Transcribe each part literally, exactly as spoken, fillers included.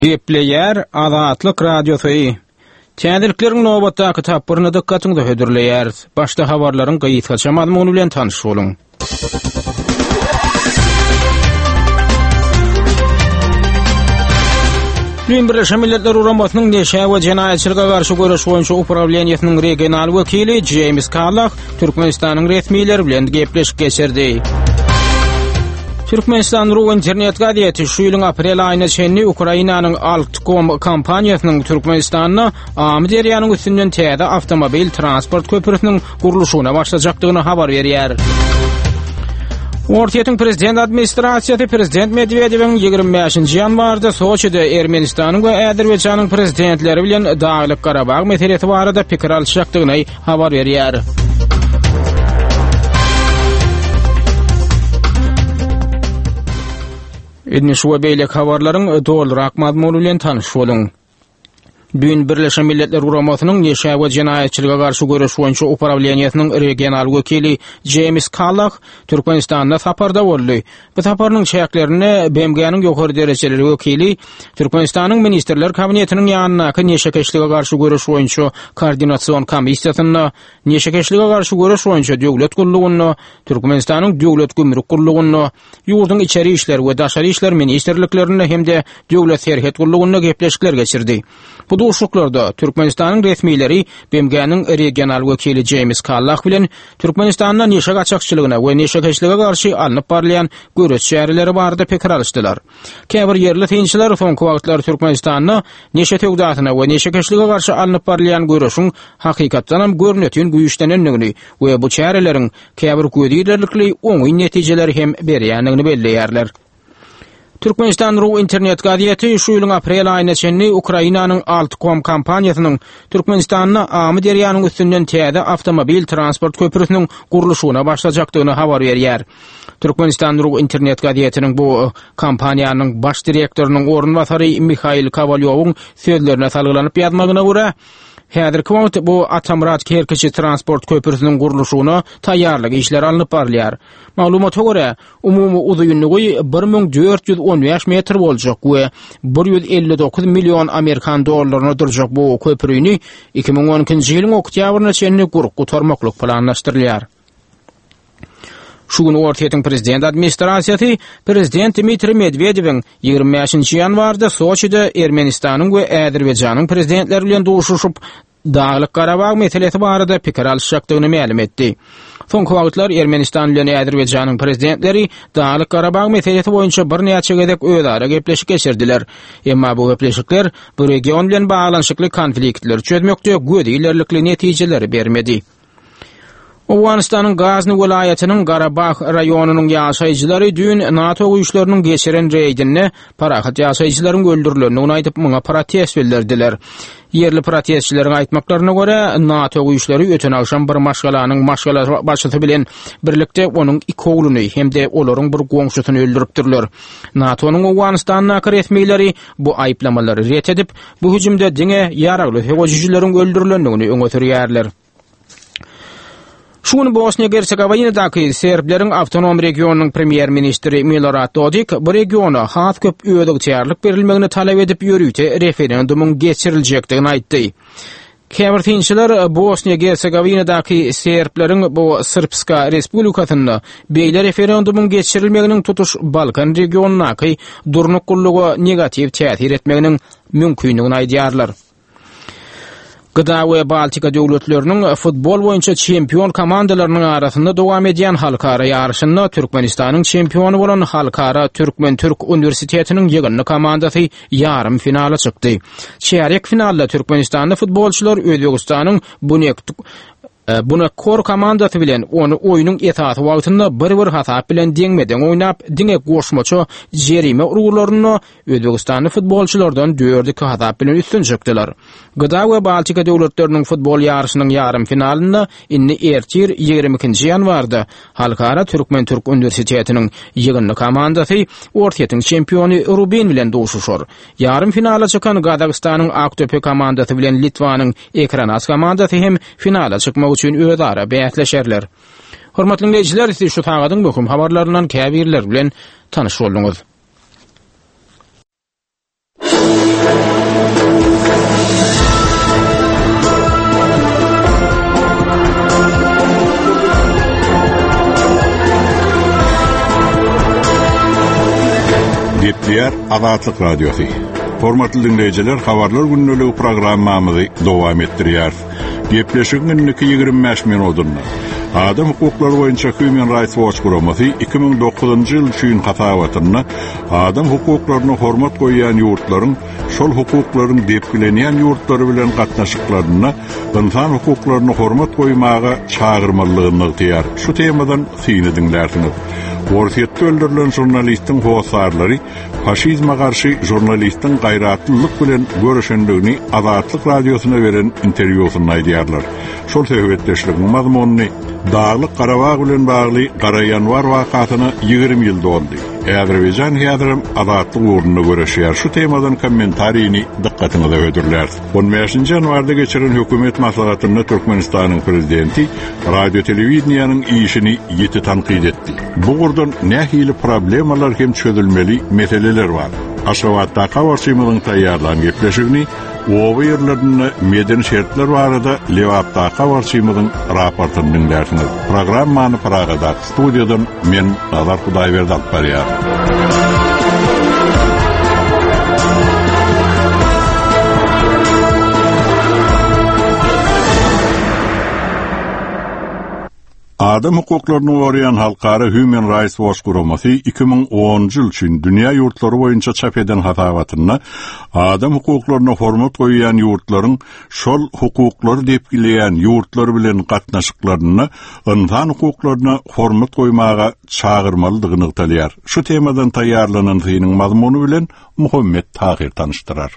Gepleyer Azatlyk Radiosu. Täzeliklerin nobatdaky tapyryny dikkatyňyzy hödürleýär. Başda habarlaryň gyýytka çamadyny bilen tanyş boluň. Birleşmiş Milletler Uramatnyň neşe we jenaýetçilige garşy görüş boýunça upravleniýasynyň regional wekili James Karlach Türkmenistanyň resmiýetleri bilen gepleşip geçirdi. Türkmenistan Ru internet gaýety şu ýylyň aprel aýyna çenli Ukrainanyň Altkom kompaniýasynyň Türkmenistanyna Amderiýanyň üstünden täze awtomobil transport köprüsiniň guruluşyna başlajakdygyny habar berýär. Ortaýatyň prezident administrasiýasy prezident Medvedewiň ýygrimi beşinji ýanwarda Soçyda Ermenistanyň we Äzerbeýjanyň prezidentleri bilen Daglyk Garabag meselesi barada pikir alşjakdygyny habar berýär. Edni şu beýlek habarlaryň doldurak mazmuny bilen tanyş boluň. Dün Birleşmiş Milletler Uramatynyň neşe we jenaýetçilige garşy görüş boýunça upravleniýasynyň regional wekili James Karlach Türkmenistanda saparda boldy. Bu saparynyň şäherlerini B M G'niň ýokary derejeli wekili Türkmenistanyň ministrler kabinetiniň ýanyna neşekeşlige garşy görüş boýunça koordinasiýon komissiýasyna neşekeşlige garşy görüş boýunça döwlet gullugyny, Türkmenistanyň döwlet gümrük gullugyny, ýurdun içeri işler we daşary işler ministrliklerini hemde döwlet serhet gullugyny gepleşikler geçirdi. Bu duşuklarda Türkmenistanyň resmiýetleri B M G'niň regional wekili James Karlach bilen Türkmenistanyň neşe gaçakçylygyna we neşekeşlige garşy alınıp barlayan görüş şäherleri barada pikir alşdylar. Käbir ýerli tynçylar soňky wagtlar Türkmenistanyň neşe töwdatyna we neşekeşlige garşy alınıp barlayan görüşüň hakykatdan hem görnetýän güýçlenenligini we bu şäherleriň käbir gödýärlikli oňy netijeleri hem berýänligini belleýärler. Türkmenistan Ru internet gaýety şu ýylyň aprel aýyna çenli Ukrainanyň Altkom kompaniýasynyň Türkmenistanyna Amderiýanyň üstünden täze awtomobil transport köprüsiniň guruluşyna başlajakdygyny habar berýär. Türkmenistan Ru internet gaýetyniň bu kompaniýanyň baş direktorunun ornwasary Mikhail Kovalyowyň sözlerine salgylanyp ýazmagyna görä, häzirki wagt bu Atamrat Kerkiçi transport köprüsiniň guruluşyna taýýarlyk işleri alınıp barylýar. Malumata görä, umumy uzunlygy bir ming dört ýüz on beş metr boljak we bir ýüz elli dokuz million Amerikan dollaryna durjak bu köprüni iki ming on ikinji ýylyň oktýabryna çenli gurup gutarmaklyk planlaşdyrylýar. Şu gün Ortaýatyň prezident administrasiýasy prezident Dmitri Medvedewiň ýygrimi beşinji ýanwarda Soçyda Ermenistanyň we Äzerbeýjanyň prezidentleri bilen duşuşyp Daglyk Garabag meselesi barada pikir alşjakdygyny ma'lum etdi. Soňky wagtlar Ermenistan bilen Äzerbeýjanyň prezidentleri Daglyk Garabag meselesi boýunça bir näçe gezek özara gepleşik geçirdiler. Emma bu gepleşikler bu region bilen baglanşykly konfliktleri çözmekde gödýärlikli netijeleri bermedi. Awganistanyň Gazny welaýatynyň Garabag raýonunyň ýaşaýjylary dün NATO güýçleriniň geçiren reýdine parahat ýaşaýjylaryň öldürilendigini aýdyp muňa protest bildirdiler. Yerli protestçileriň aýtmaklaryna görä NATO güýçleri öten akşam bir maşgalanyň maşgala başçysy bilen birlikde onuň iki ogluny hemde olaryň bir goňşusyny öldüripdirler. NATO'nyň Awganistanyň resmiýetleri bu aýplamalary ret edip bu hüjümde diňe ýaragly hewajyjylaryň öldürilendigini öňe sürýärler. Şunu Bosniya Hersegovinadaky serbleriň awtonom regionunyň premier ministri Milorad Dodik bu regiona has köp öýdükçärlik berilmegini talap edip ýörüýte referendumuň geçiriljekdigini aýtdy. Käbir tynçylar Bosniya Hersegovinadaky serbleriň bu Srpska Respublikasyna beýle referendumuň geçirilmeginiň tutuş Balkan regionunaky durnuklugy negativ täsir etmeginiň mümkinligini aýdýarlar. Gıda we Baltika döwletleriniň futbol boýunça çempion komandalarynyň arasynda dowam edýän halkara ýarşynda Türkmenistanyň çempionu bolan Halkara Türkmen Türk Universitetiniň ýygynly komandasy ýarym finala çykdy. Çeýrek finalda Türkmenistanyň futbolçular Özbegistanyň Bunek Buna kor komandasy bilen onu oýunyň esasy wagtynda bir-bir hasap bilen deňmeden oýnap, diňe goşmaçy jerime uruglaryny Özbegistanyň futbolçulardan dördüki hasap bilen üstün çykdylar. Gıda we Baltika döwletleriniň futbol ýarşynyň ýarym finalynda inni ertir ýygrimi ikinji ýanwarda Halkara Türkmen Türk Universitetiniň ýygynly komandasy Ortaýatyň çempiony Rubin bilen duşuşar. Ýarym finala çykan Gazagystanyň Aktöpe komandasy bilen Litvanyň Ekranas komandasy hem finala çykmak üçin özara bäýatleşerler. Hormatly dinleýijiler, siz şu tagadyň möhüm habarlaryndan käbirler bilen tanyş boldunuz. Gepler Azatlyk Radiosu. Hormatly dinleyijiler, habarlar günnüligi programmamyzy dowam etdirýär. Gepleşik günnüki ýygrimi beş minutunda. Adam hukuklary boýunça Human Rights Watch guramasy iki ming dokuzunçy ýyl üçin hatawatyna adam hukuklaryna hormat goýan ýurtlaryň şol hukuklaryň depkilenýän ýurtlary bilen gatnaşyklaryna insan hukuklaryna hormat goýmaga çağırmalygyny diýär. Şu temadan syny dinlersiňiz. Orsiýetde öldürilen jurnalistin howsarlary faşizme garşy jurnalistin gaýratlylyk bilen görüşendigini Azatlyk radiosuna beren interwýusynda aýdýarlar. Şol söhbetdeşligiň mazmunyny Dağlyk Qarabağ bilen bagly Qara Yanvar wakatyny ýygrimi ýyl doldy. Azerbaýjan ýadrym azatlyk uğruna görüşýär. Şu temadan kommentariýini diqqatyňyza ödürler. on beşinji ýanwarda geçiren hökümet maslahatyny Türkmenistanyň prezidenti radio telewizniýanyň işini ýeti tanqid etdi. Bu gurdan nähili problemalar hem çözülmeli meseleler bar. Aşgabatda habarçymylyň taýýarlan gepleşigini oba yerlerinde meden şertler barada Lewapda habarçymylyň raportyny dinlersiňiz. Programmany Pragada studiýadan men Nazar Hudaýberdi alyp barýar. Adam hukuklaryny gorayan halkara Human Rights Watch guramasy iki ming onunçy ýyl üçin dünýä ýurtlary boýunça çap eden hatawatyna adam hukuklaryna hormat goýan ýurtlaryň şol hukuklary depkileýän ýurtlary bilen gatnaşyklaryna insan hukuklaryna hormat goýmaga çağırmalydygyny talýar. Şu temadan taýýarlanan synyň mazmuny bilen Muhammed Tahir tanışdyrar.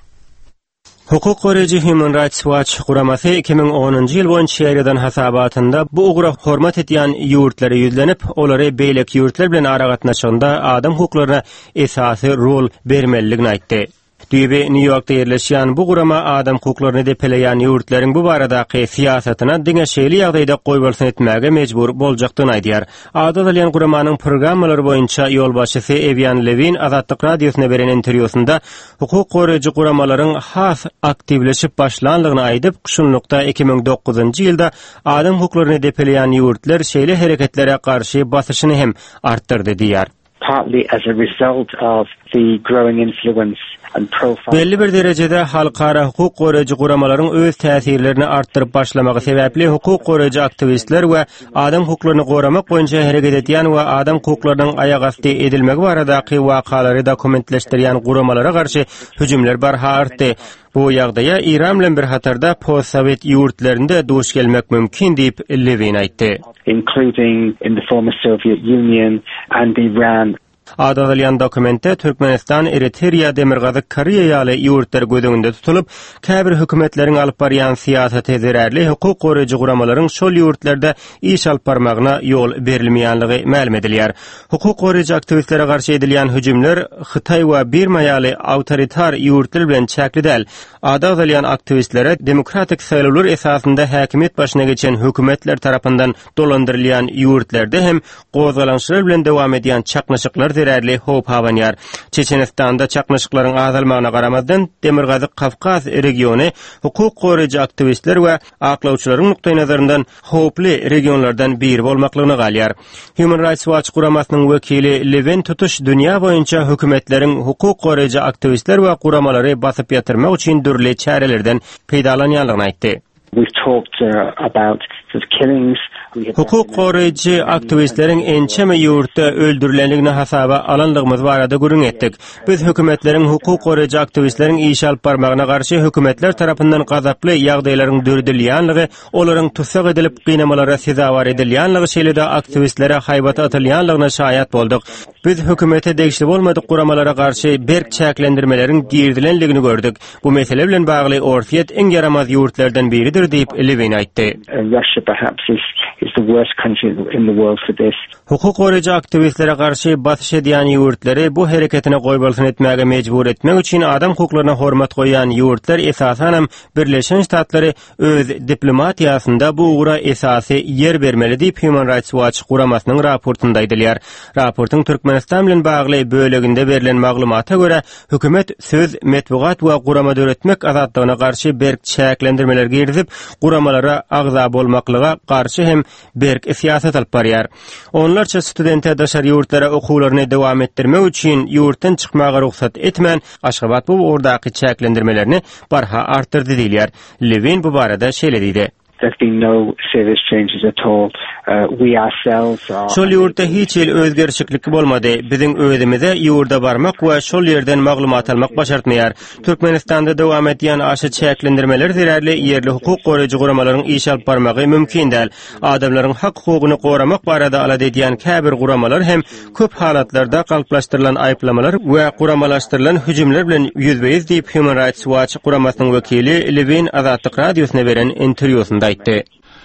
Hukuk goraýjy Human Rights Watch guramasy iki ming onunçy ýyl boýunça ýaýradan hasabatynda bu ugra hormat etýän ýurtlary ýüzlenip, olary beýlek ýurtlar bilen ara gatnaşygynda adam hukuklaryna esasy rol bermeliligini aýtdy. Düýbe New Yorkda ýerleşýän bu gurama adam hukuklaryny depeleýän ýurtlaryň bu baradaky siýasatyna diňeşeli ýagdaýda goýbolsun etmäge mejbur boljakdygyny aýdýar. Ada bilen guramanyň programmalary boýunça ýolbaşçysy Evian Levin Azatlyk radiosyna beren interwýusynda hukuk goraýjy guramalaryň has aktivleşip başlanlygyny aýdyp, şunlukda iki ming dokuzunçy ýylda adam hukuklaryny depeleýän ýurtlar şeýle hereketlere garşy basyşyny hem artdyrdy diýär. Partly as a result of the growing influence and profile. Belli bir derejede halkara hukuk goraýjy guramalaryň öz täsirlerini artdyryp başlamagy sebäpli hukuk goraýjy aktivistler we adam hukuklaryny goramak boýunça hereket etýän we adam hukuklarynyň aýagasty edilmegi baradaky wakalary dokumentleşdirýän guramalara garşy hüjümler barha artdy. Bu ýagdaýa İran bilen bir hatarda post-Sowet ýurtlarynda duş gelmek mümkin diýip Levin aýtdy. Including in the former Soviet Union and Iran. Adadalyan dokumente Türkmenistan, Eritrea, Demirgazy, Koreýa ýaly ýurtlar gödüňünde tutulup, käbir hökümetleriň alyp barýan siýasaty zerärli hukuk goraýjy guramalaryň şol ýurtlarda iş alyp barmagyna ýol berilmeýänligi ma'lum edilýär. Hukuk goraýjy aktivistlere garşy edilýän hüjümler Hytaý we Birma ýaly awtoritar ýurtlar bilen çäkli. Adadalyan aktivistlere demokratik saýlawlar esasynda häkimiýet başyna geçen hökümetler tarapyndan dolandyrylýan ýurtlarda hem gozgalanşlar bilen dowam edýän çaknaşyklar zerärli hop hawanýar. Çeçenistanda çaknaşyklaryň azalmagyna garamasdan Demirgazy Kafkaz regiony hukuk goraýjy aktivistler we aklawçylaryň nukdaý nazaryndan hoply regionlardan biri bolmaklygyny galýar. Human Rights Watch guramasynyň wekili Levin tutuş dünýä boýunça hökümetleriň hukuk goraýjy aktivistler we guramalary basyp ýatyrmak üçin dürli çärelerden peýdalanýanlygyny aýtdy. We've talked uh, about sort of killings. Hukuk goraýjy aktivistleriň ençeme ýurtda öldürilenligini hasaba alanlygymyz barada gürüň etdik. Biz hökümetleriň hukuk goraýjy aktivistleriň iş alyp barmagyna garşy hökümetler tarapyndan gazaply ýagdaýlaryň dördülýänligi, olaryň tutsak edilip gynamalara sezawar edilýänligi şeýle-de aktivistlere haýbat atylýanlygyna şaýat boldyk. Biz hökümete degişli bolmadyk guramalara garşy berk çäklendirmeleriň girdilenligini gördük. Bu mesele bilen bagly orsiýet eň yaramaz ýurtlardan biridir diýip Levin aýtdy. Russia perhaps is is the worst country in the world for this. Hukuk goraýjy aktivistlere garşy batyş edýän ýurtları bu hereketine goýbalsyn etmäge mejbur etmek üçin adam hukuklaryna hormat goýan ýurtlar esasen Birleşen Ştatlary öz diplomatiýasynda bu ugura esasy yer bermeli diýip Human Rights Watch guramasynyň raportunda aýdylýar. Raportyň Türkmenistan bilen bagly böleginde berilen maglumata görä hökümet söz, metbuat we gurama döretmek azatlygyna garşy berk çäklendirmeler girdip, guramalara agza bolmaklyga garşy hem berk siýasat alyp barýar. Onlarca studente daşary ýurtlara okuwlaryny dowam etdirmek üçin ýurtdan çykmaga ruhsat etmän Aşgabat bu ordaky çäklendirmelerini barha artdyrdy diýilýär. Levin bu barada şeýle diýdi. There's been no serious changes at all. Uh, we ourselves are... Şol ýurtda hiç el özgerçiklik bolmady. Biziň özümize ýurda barmak we şol ýerden maglumat almak başartmaýar. Türkmenistanda dowam edýän aşy çäklendirmeler zerärli ýerli hukuk goraýjy guramalaryň iş alyp barmagy mümkin däl. Adamlaryň hak hukugyny goramak barada alad edýän käbir guramalar hem köp halatlarda galplaşdyrylan aýplamalar we guramalaşdyrylan hüjümler bilen ýüzbeýiz diýip Human Rights Watch guramasynyň wekili Levin Azatlyk radiosyna beren interwýusynda aýtdy.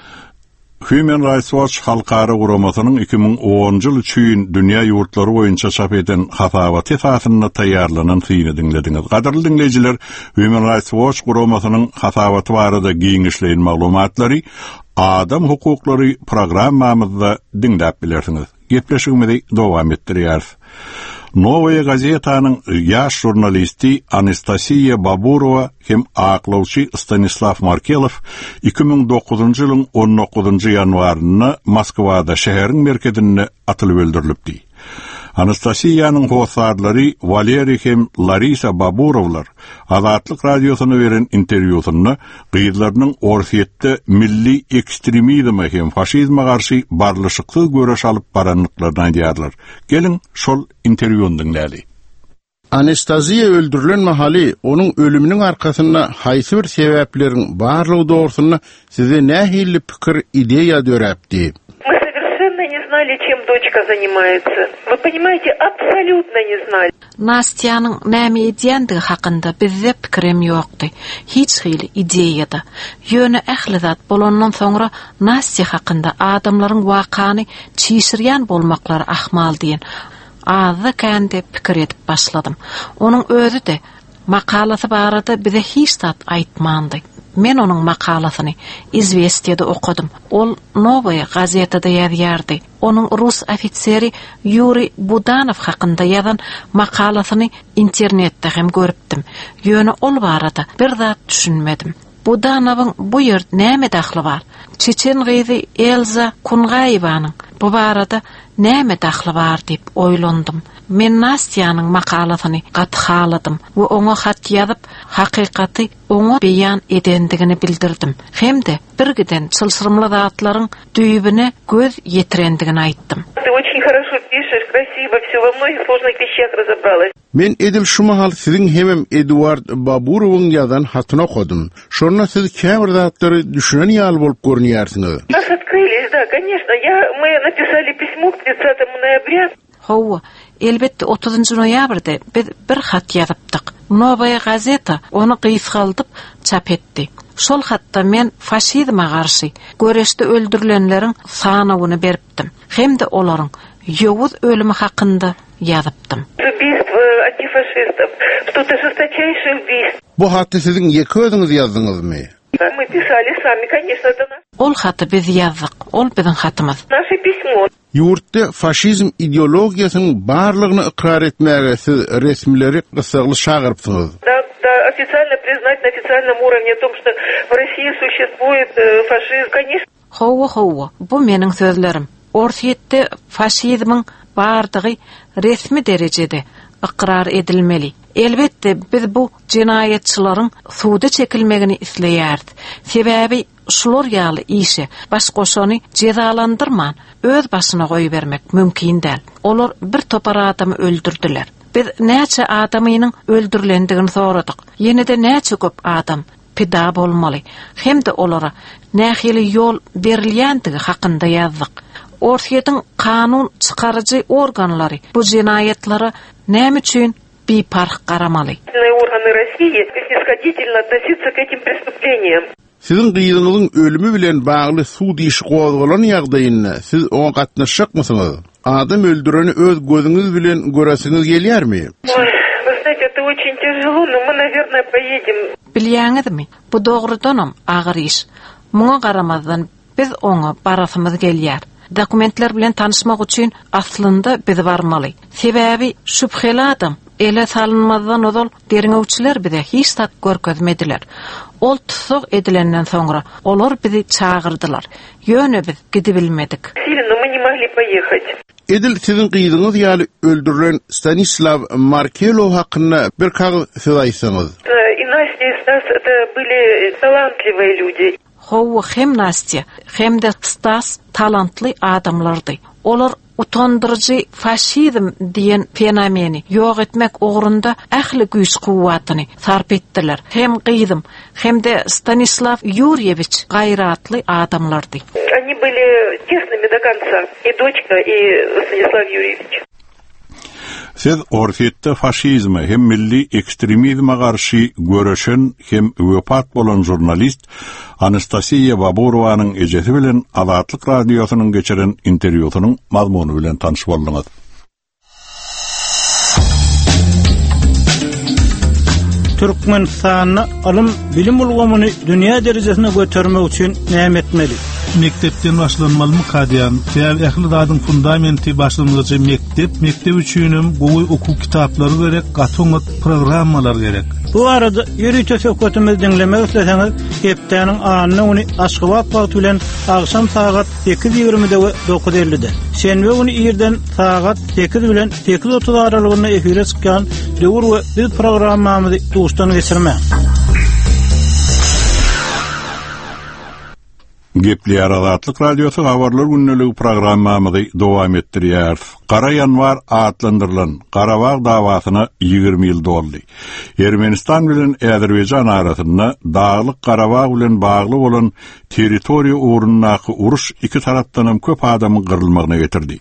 Human Rights Watch halkara guramasynyň iki ming onunçy ýyl üçin dünýä ýurtlary boýunça çap eden hasabat esasyna taýýarlanan syny dinlediňiz. Gaderly dinleýijiler, Human Rights Watch guramasynyň hasabaty barada giňişleýän maglumatlary Adam hukuklary programmamyzda dinläp bilersiňiz. Gepleşigimizi dowam etdirýär. Novaya gazetanyň ýaş jurnalisti Anastasiya Baburova hem aklawçy Stanislav Markelov iki ming dokuzunçy ýylyň on dokuzunçy ýanwaryna Moskwada şäheriň merkezinde atylyp öldürilipdi. Anastasiýanyň howsarlary Valeri hem Larisa Baburovlar Azatlyk radiosyna beren interwýusynda gyýdlarynyň Orsiýetde milli ekstremizme hem faşizme garşy barlyşykly göreş alyp baranlyklaryny aýdýarlar. Gelin şol interwýuny dinläli. Anastasiya öldürülen mahali onun ölümünün arkasında haýsy bir sebepleriň barlygy doğrusunda size nähili pikir ideýa döräpdi? Не знали, чем дочка занимается. Вы понимаете, абсолютно не знали. Настяның näme edýändigi hakynda bizde pikirim ýokdy. Hiç hili ideýada. Ýöne ählidat bolandan soňra Nastya hakynda adamlaryň wakany çişirýän bolmaklary ahmal diýen azda kende pikir edip başladym. Onuň özü de makalasy barada bize hiç zat aýtmandy. Men onun makalasyny Izvestiyada okudum. Ol Novaya gazetede ýazýardy. Onun rus ofiseri Yuri Budanov hakynda ýazan makalasyny internetde hem görüpdim. Ýöne ol barada bir zat düşünmedim. Budanowyň bu ýerde näme dahly bar? Çeçen gyzy Elza Kungaýewanyň bu barada näme dahly bar diýip oýlandym. Men Nastyanyň makalasyny gathaladym we oňa hat ýazyp hakykaty oňa beýan edendigini bildirdim. Hemde bir giden çylsyrmly zatlaryň düýbüne göz ýetirendigini aýtdym. Ты очень хорошо пишешь, красиво, всё во многих сложных вещах разобралась. Men edil şu mahal sizin hemem Eduard Baburowyň ýazan hatyny okudum. Şonda siz käbir zatlary düşünen ýaly bolup görünýärsiňiz. Нас открылись, да, конечно. Я мы написали письмо к тридцатому ноября. Hawa, elbetde otuzunçy noýabrda biz bir hat ýazypdyk. Novaya gazeta onu gysgaldyp çap etdi. Şol hatda men faşizme garşy göreşde öldürilenleriň sanawyny beripdim. Hemde olaryň ýowuz ölümi hakynda ýazypdym. Убийство антифашистов, что-то жесточайшее убийство. Bu hatda sizin ýeki özüňiz ýazdyňyzmy? Мы писали сами, конечно, это наш. Ol haty biz ýazdyk, ol biziň hatymyz. Наше письмо. Ýurtda faşizm ideologiýasynyň barlygyny ikrar etmäge siz resmileri gysagly şagyrypsyňyz. Да, да, официально признать на официальном уровне о том, что в России существует э, фашизм, конечно. Hawa hawa, bu meniň sözlerim. Orsiýetde faşizmiň bardygy resmi derejede ikrar edilmeli. Elbette biz bu cinayetçilaryň suda çekilmegini isleýärdi. Sebäbi şular ýaly işe baş goşany cezalandyrman öz başyna goýup bermek mümkin däl. Olar bir topar adamy öldürdiler. Biz näçe adamynyň öldürilendigini soradyk. Ýene-de näçe köp adam pida bolmaly. Hemde olara nähili ýol berilýändigi hakynda ýazdyk. Orsiýetiň kanun çykarjy organlary bu jinaýetlara näme üçin biparh garamaly? Органы России снисходительно относиться к этим преступлениям. Sizin gyýdyňyzyň ölümi bilen bagly suud işi gozgalan ýagdaýynda siz oňa gatnaşjakmysyňyz? adam öldüreni öz gözüňiz bilen göresiňiz gelýärmi? Вы знаете, это очень тяжело, но мы, наверное, поедем. Bilýäňizmi? Bu dogrudanam agyr iş. Muňa garamazdan biz oňa barasymyz gelýär. Dokumentler bilen tanışmak üçin aslında biz barmaly. Sebäbi şüpheli adam ele salınmazdan odol deriňewçiler bize hiç tak görkezmediler. Ol tutsuk edilenden sonra olar bizi çağırdılar. Ýöne biz gidi bilmedik. Но мы не могли поехать. Edil sizin gyýdyňyz ýaly öldürülen Stanislav Markelov hakynda bir kağıt söz aýtsaňyz. И Настя, и Стас это были талантливые люди. Howa hem Nastya hem de Stas talantly adamlardy. Olar utandırıcı faşizm diyen fenomeni yok etmek uğrunda ähli güýç kuwwatyny sarp etdiler. Hem gyýdym hem de Stanislav Юрьевич gayratly adamlardy. Они были честными до конца. И дочка, и Станислав Юрьевич. Siz orfiýetde faşizme hem milli ekstremizme garşy göreşen hem wepat bolan jurnalist Anastasiya Baburowanyň ejesi bilen Azatlyk radiosynyň geçiren interwýusynyň mazmuny bilen tanyş boldyňyz. Türkmenistanyň alym bilim ulgamyny dünýä derejesine götürmek üçin näme etmeli? Mektepden başlanmaly mı kadiyan? Täze ähli zadyň fundamenti başlanmaly mektep, mektep üçinem gowy okuw kitaplary gerek, gatyňyt programmalar gerek. Bu arada ýeri tösöketimiz dinlemek isleseňiz, hepdeniň anyny uny Aşgabat wagty bilen agşam saat sekiz ýigrimide we dokuz ellide. Şenbe uny ýerden saat sekiz bilen sekiz otuz aralygynda efire çykan döwür we biz programmamyzy duşdan geçirmek. Gepli Azatlyk radiosu habarlar günneligi programmamyzy dowam etdirýär. Qara ýanwar atlandyrylan Qarabağ dawasyna ýygrimi ýyl doldy. Ermenistan bilen Äzerbeýjan arasynda Dağlyk Qarabağ bilen bagly bolan territoriýa ugrundaky uruş iki tarapdan hem köp adamyň gyrylmagyna getirdi.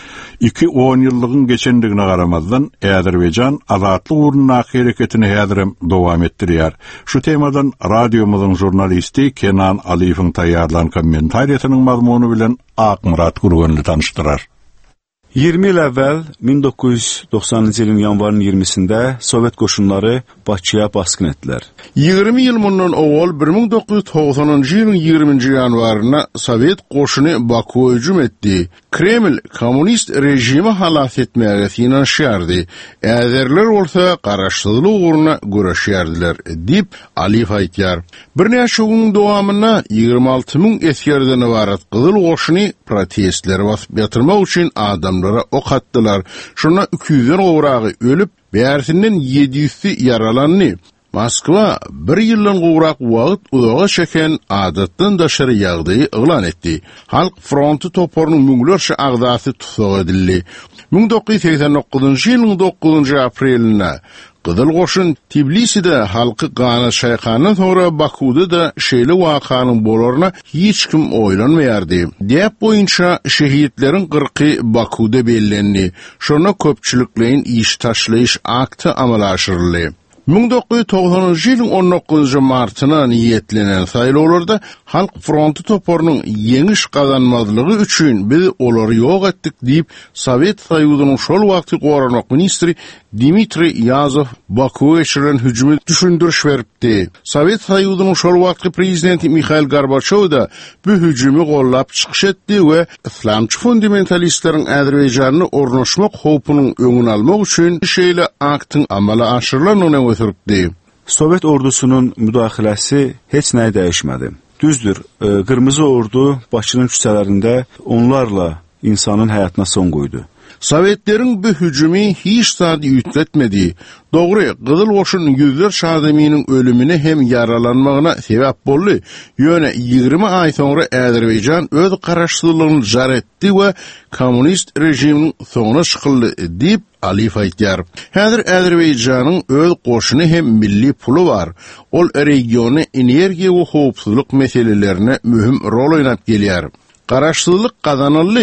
iki on ýyllygyň geçendigine garamazdan Äzerbeýjan azatlyk ugrundaky hereketini häzirem dowam etdirýär. Şu temadan radiomyzyň jurnalisti Kenan Aliýewiň taýýarlanan kommentariýasynyň mazmuny bilen Akmurat Gurgenli tanışdyrar. ýygrimi ýyl äwvel bin dokuz yüz doksanjy ýylyň ýanwaryň ýigrimisinde Sowet goşunlary Bakıya baskyn etdiler. ýygrimi ýyl mundan owal bir ming dokuz yüz togsanjy ýylyň ýygrimiňji ýanwaryna Sowet goşuny Bakuga hüjüm etdi. Kreml kommunist rejimi halat etmäge finansiýardy. Äzerler bolsa garaşsyzlyk ugruna göreşýärdiler dip Aliýew aýtýar. Bir näçe güň dowamyna ýygrimi alty ming eskerden ibaret gyzyl goşuny protestler basyp ýatyrmak üçin adamlara ok atdylar. Şuna iki yüzden gowragy ölüp, bärsinden yedi yüzi yaralandy. Moskwa bir ýyldan gowrak wagt uzaga çeken adatdan daşary ýagdaýy elan etdi. Halk fronty toporunyň müňlerçe agdasy tutsak edildi. bin dokuz yüz seksen dokuzunjy ýylyň dokuzunjy aprelinde Gyzyl goşun Tbiliside halky gana şaýkandan sonra Bakuda da şeýle wakanyň bolaryna hiç kim oýlanmaýardy. Dep boýunça şehitleriň kırkı Bakuda bellendi. Şona köpçüliklerin iş taşlayış akty amala aşyryldy. bin dokuz yüz togsanjy ýylyň on dokuzunjy martyna niýetlenen saýlawlarda halk fronty toporunyň ýeňiş gazanmazlygy üçin biz olary ýok etdik diýip Sowet Soýuzynyň şol wagty goranok ministri Dmitri Yazov Bakuga geçirilen hüjümi düşündürüş beripdi. Sowet Soýuzynyň şol wagtky prezidenti Mikhail Gorbaçow da bu hüjümi gollap çykyş etdi we islamçy fundamentalistlerin Äzerbeýjanyny ornaşmak howpunyň öňüni almak üçin şeýle aktyň amala aşyrylanyny ötürdi. Sovet ordusunun müdaxiləsi heç nəyi dəyişmədi. Düzdür, e, Qırmızı Ordu Bakının küçələrində onlarla insanın həyatına son qoydu. Sovetlerin bu hüjümi hiç sady ütletmedi. Dogry, Gyzyl goşun yüzlerçe adamynyň ölümine hem yaralanmagyna sebäp boldy. Ýöne ýygrimi ay soňra Äzerbeýjan öz garaşsyzlygyny jar etdi we kommunist rejiminiň soňuna çykyldy diýip Aliýew aýtýar. Häzir Äzerbeýjanyň öz goşuny hem milli puly bar. Ol regiony energiýa we howpsuzlyk meselelerine mühim rol oýnap gelýär. Garaşsyzlyk gazanyldy.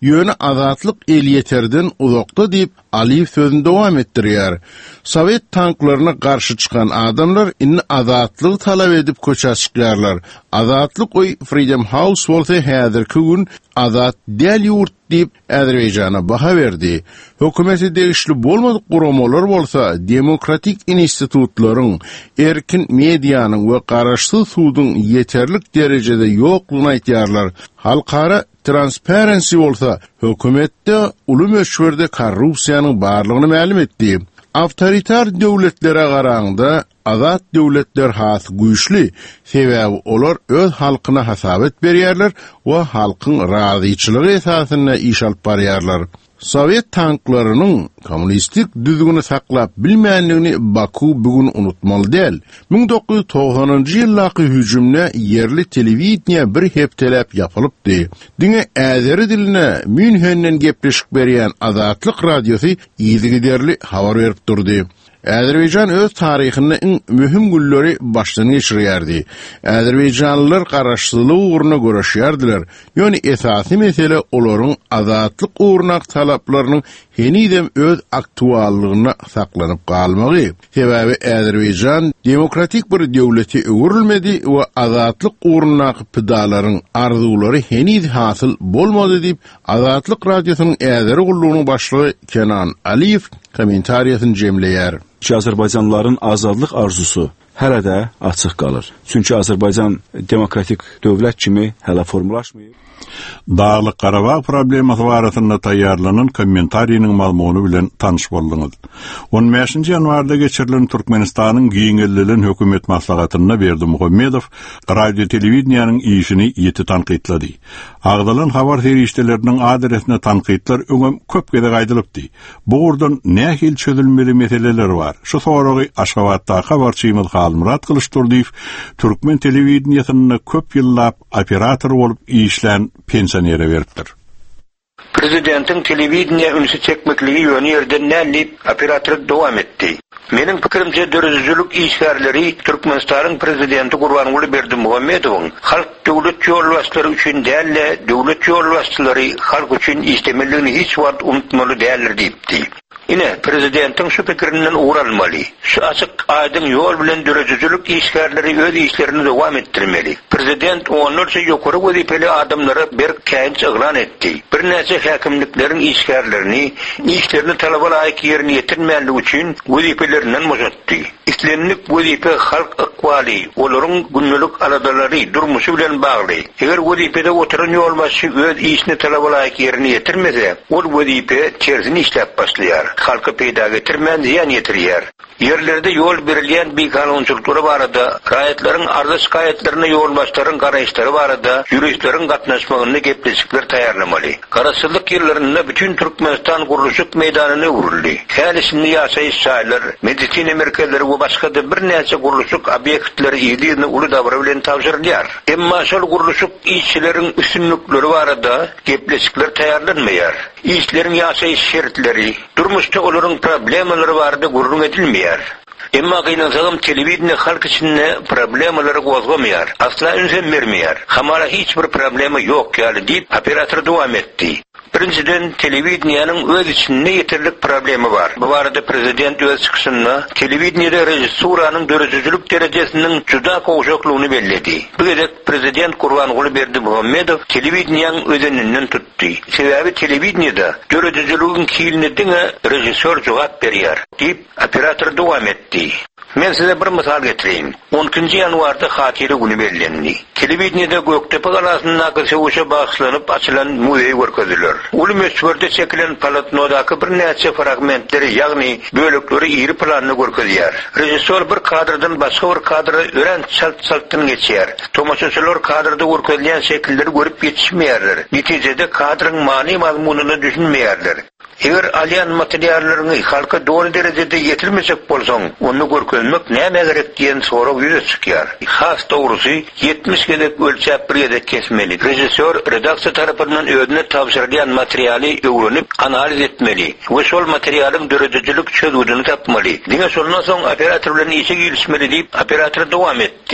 yöne azatlyk el yeterden uzakda diýip Aliýew sözüni dowam etdirýär. Sowet tanklaryna garşy çykan adamlar inni azatlyk talap edip köçe çykýarlar. Azatlyk oy Freedom House bolsa häzirki gün azat däl ýurt diýip Azerbaýjana baha berdi. Hökümeti degişli bolmadyk guramalar bolsa demokratik institutlaryň, erkin mediýanyň we garaşsyz suwdyň yeterlik derejede ýoklugyny aýtýarlar. Halkara Transparency bolsa hökümetde uly möçberde korrupsiýanyň barlygyny ma'lum etdi. Awtoritar döwletlere garaganda azat döwletler has güýçli, sebäbi olar öz halkyna hasabet berýärler we halkyň razyçylygy esasyna iş alyp barýarlar. Sowet tanklarynyň kommunistik düzgüni saklap bilmänligini Baku bugün unutmaly däl. bin dokuz yüz toksanyňjy ýyllaky hüjümne yerli telewiziýa bir hepdelep ýapylypdy. Diňe äzeri diline Münhenden gepleşik berýän Azatlyk radiosy ýygyderli habar berip durdy. Azerbaýjan öz taryhynyň iň mühim günleri başdan geçirýärdi. Azerbaýjanlylar garaşsyzlyk uğruna görüşýärdiler. Ýöne esasy mesele olaryň azatlyk uğruna talaplarynyň henidem öz aktuallygyna saklanyp galmagy. Sebäbi Azerbaýjan demokratik bir döwleti öwrülmedi we azatlyk uğruna pydalaryň arzulary henid hasyl bolmady diýip Azatlyk radiosynyň äzeri gullugynyň başlygy Kenan Aliýew kommentariýasyny jemleýär. Azərbaycanlıların azadlıq arzusu hələ də açıq qalır. Çünki Azərbaycan demokratik dövlət kimi hələ formulaşmayıb. Dağlık Qarabağ probleması barasında tayyarlanan kommentariýanyň mazmuny bilen tanış boldyňyz. on beşinji ýanwarda geçirilen Türkmenistanyň giňelliliğin hökümet maslahatyna berdi Muhammedow radio telewiziýanyň işini ýeti tanqidlady. Agdalan habar serişdeleriniň adresine tanqidler öňe köp gede gaýdylypdy. Bu urdan nähil çözülmeli meseleler bar. Şu soragy Aşgabatda habarçymyz Halmurat Kılıçdurdiýew Türkmen telewiziýasyna köp ýyllap operator bolup işlän pensionere beripdir. Prezidentin telewiziýa ünsü çekmekligi ýöne ýerden nällip operator dowam etdi. Menin pikirimçe dörüzüzülük işgärleri Türkmenistanyň prezidenti Gurbanuly Berdimuhammedowyň halk döwlet ýolbasçylary üçin dälle döwlet ýolbasçylary halk üçin istemeligini hiç wagt unutmaly däldir diýipdi. Ine prezidentin şu pikirinden uğralmaly. Şu açık aydın yol bilen dörüzüzülük işgärleri öz işlerini dowam etdirmeli. Prezident onlarca ýokary wezipeli adamlara bir käňç ýylan etdi. Bir näçe häkimlikleriň işgärlerini, işlerini talaba laýyk ýerine ýetirmänligi üçin wezipelerinden boşatdy. İslenlik wezipe halk ykwaly, olaryň günlük aladalary durmuşy bilen bagly. Eger wezipede oturan ýolbaşçy öz işini talaba laýyk ýerine ýetirmese, ol wezipe tersini işläp başlaýar. Halka peýda getirmän ziýan ýetirýär. Yerlerde yol berilýän bir kanunçylyklary barada, raýatlaryň arza şikaýetlerini ýolbaşlaryň garaýşlary barada ýüristleriň gatnaşmagyny gepleşikler taýýarlamaly. Garaşsyzlyk ýerlerinde bütün Türkmenistan guruluşyk meýdanyny urildi. Hälisini ýaşaýyş şaýlar, medisina merkezleri we başga da bir näçe guruluşyk obýektleri ýerine uly dabra bilen tapşyrylýar. Emma şol guruluşyk işçileriň üstünlükleri barada gepleşikler taýýarlanmaýar. İşlerin ýaşaýyş şertleri, durmuşda olaryň problemalary barada gurrun edilmeýär. Emma gynazagym telewiziýa halk içinde problemalary gozgamaýar, asla ünsem bermeýär. Hamala hiç bir problema ýok ýaly diýip operator dowam etdi. Birinçiden telewiziýanyň öz içinde ýeterlik problemi bar. Bu barada prezident öz çykyşynda telewiziýada rejissuranyň dörüzüzülük derejesiniň juda gowşaklygyny belledi. Bu gerek prezident Gurbanuly Berdimuhammedow telewiziýanyň özüninden tutdy. Sebäbi telewiziýada dörüzüzülügiň kilini diňe rejissor jogap berýär diýip operator dowam etdi. Men size bir misal getireyim. on ikinji ýanwarda Hatyry güni bellendi. Telewiziýada Göktepe galasyna köşe bagyşlanyp açylan muzey görkezdiler. Uly möçberde çekilen palatnodaky bir näçe fragmentleri, ýagny bölekleri iri planyny görkezýär. Rejissor bir kadrdan başga bir kadra ören çalt-çaltdan geçýär. Tomaşaçylar kadrda görkezilýän şekilleri görüp ýetişmeýärler. Netijede kadryň many mazmunyny düşünmeýärler. Eger alyan materiallaryny halka dogry derejede ýetirmesek bolsaň, onu görkezmek näme gerek diýen sorak ýüze çykýar. Has dogrusy ýetmiş gedek ölçäp bir gedek kesmeli. Rejissor redaksiýa tarapyndan özüne tapşyrylýan materialy öwrenip analiz etmeli we şol materialyň döredijilik çözüdüni tapmaly. Diňe şondan soň operator bilen işe girişmeli diýip operator dowam etdi.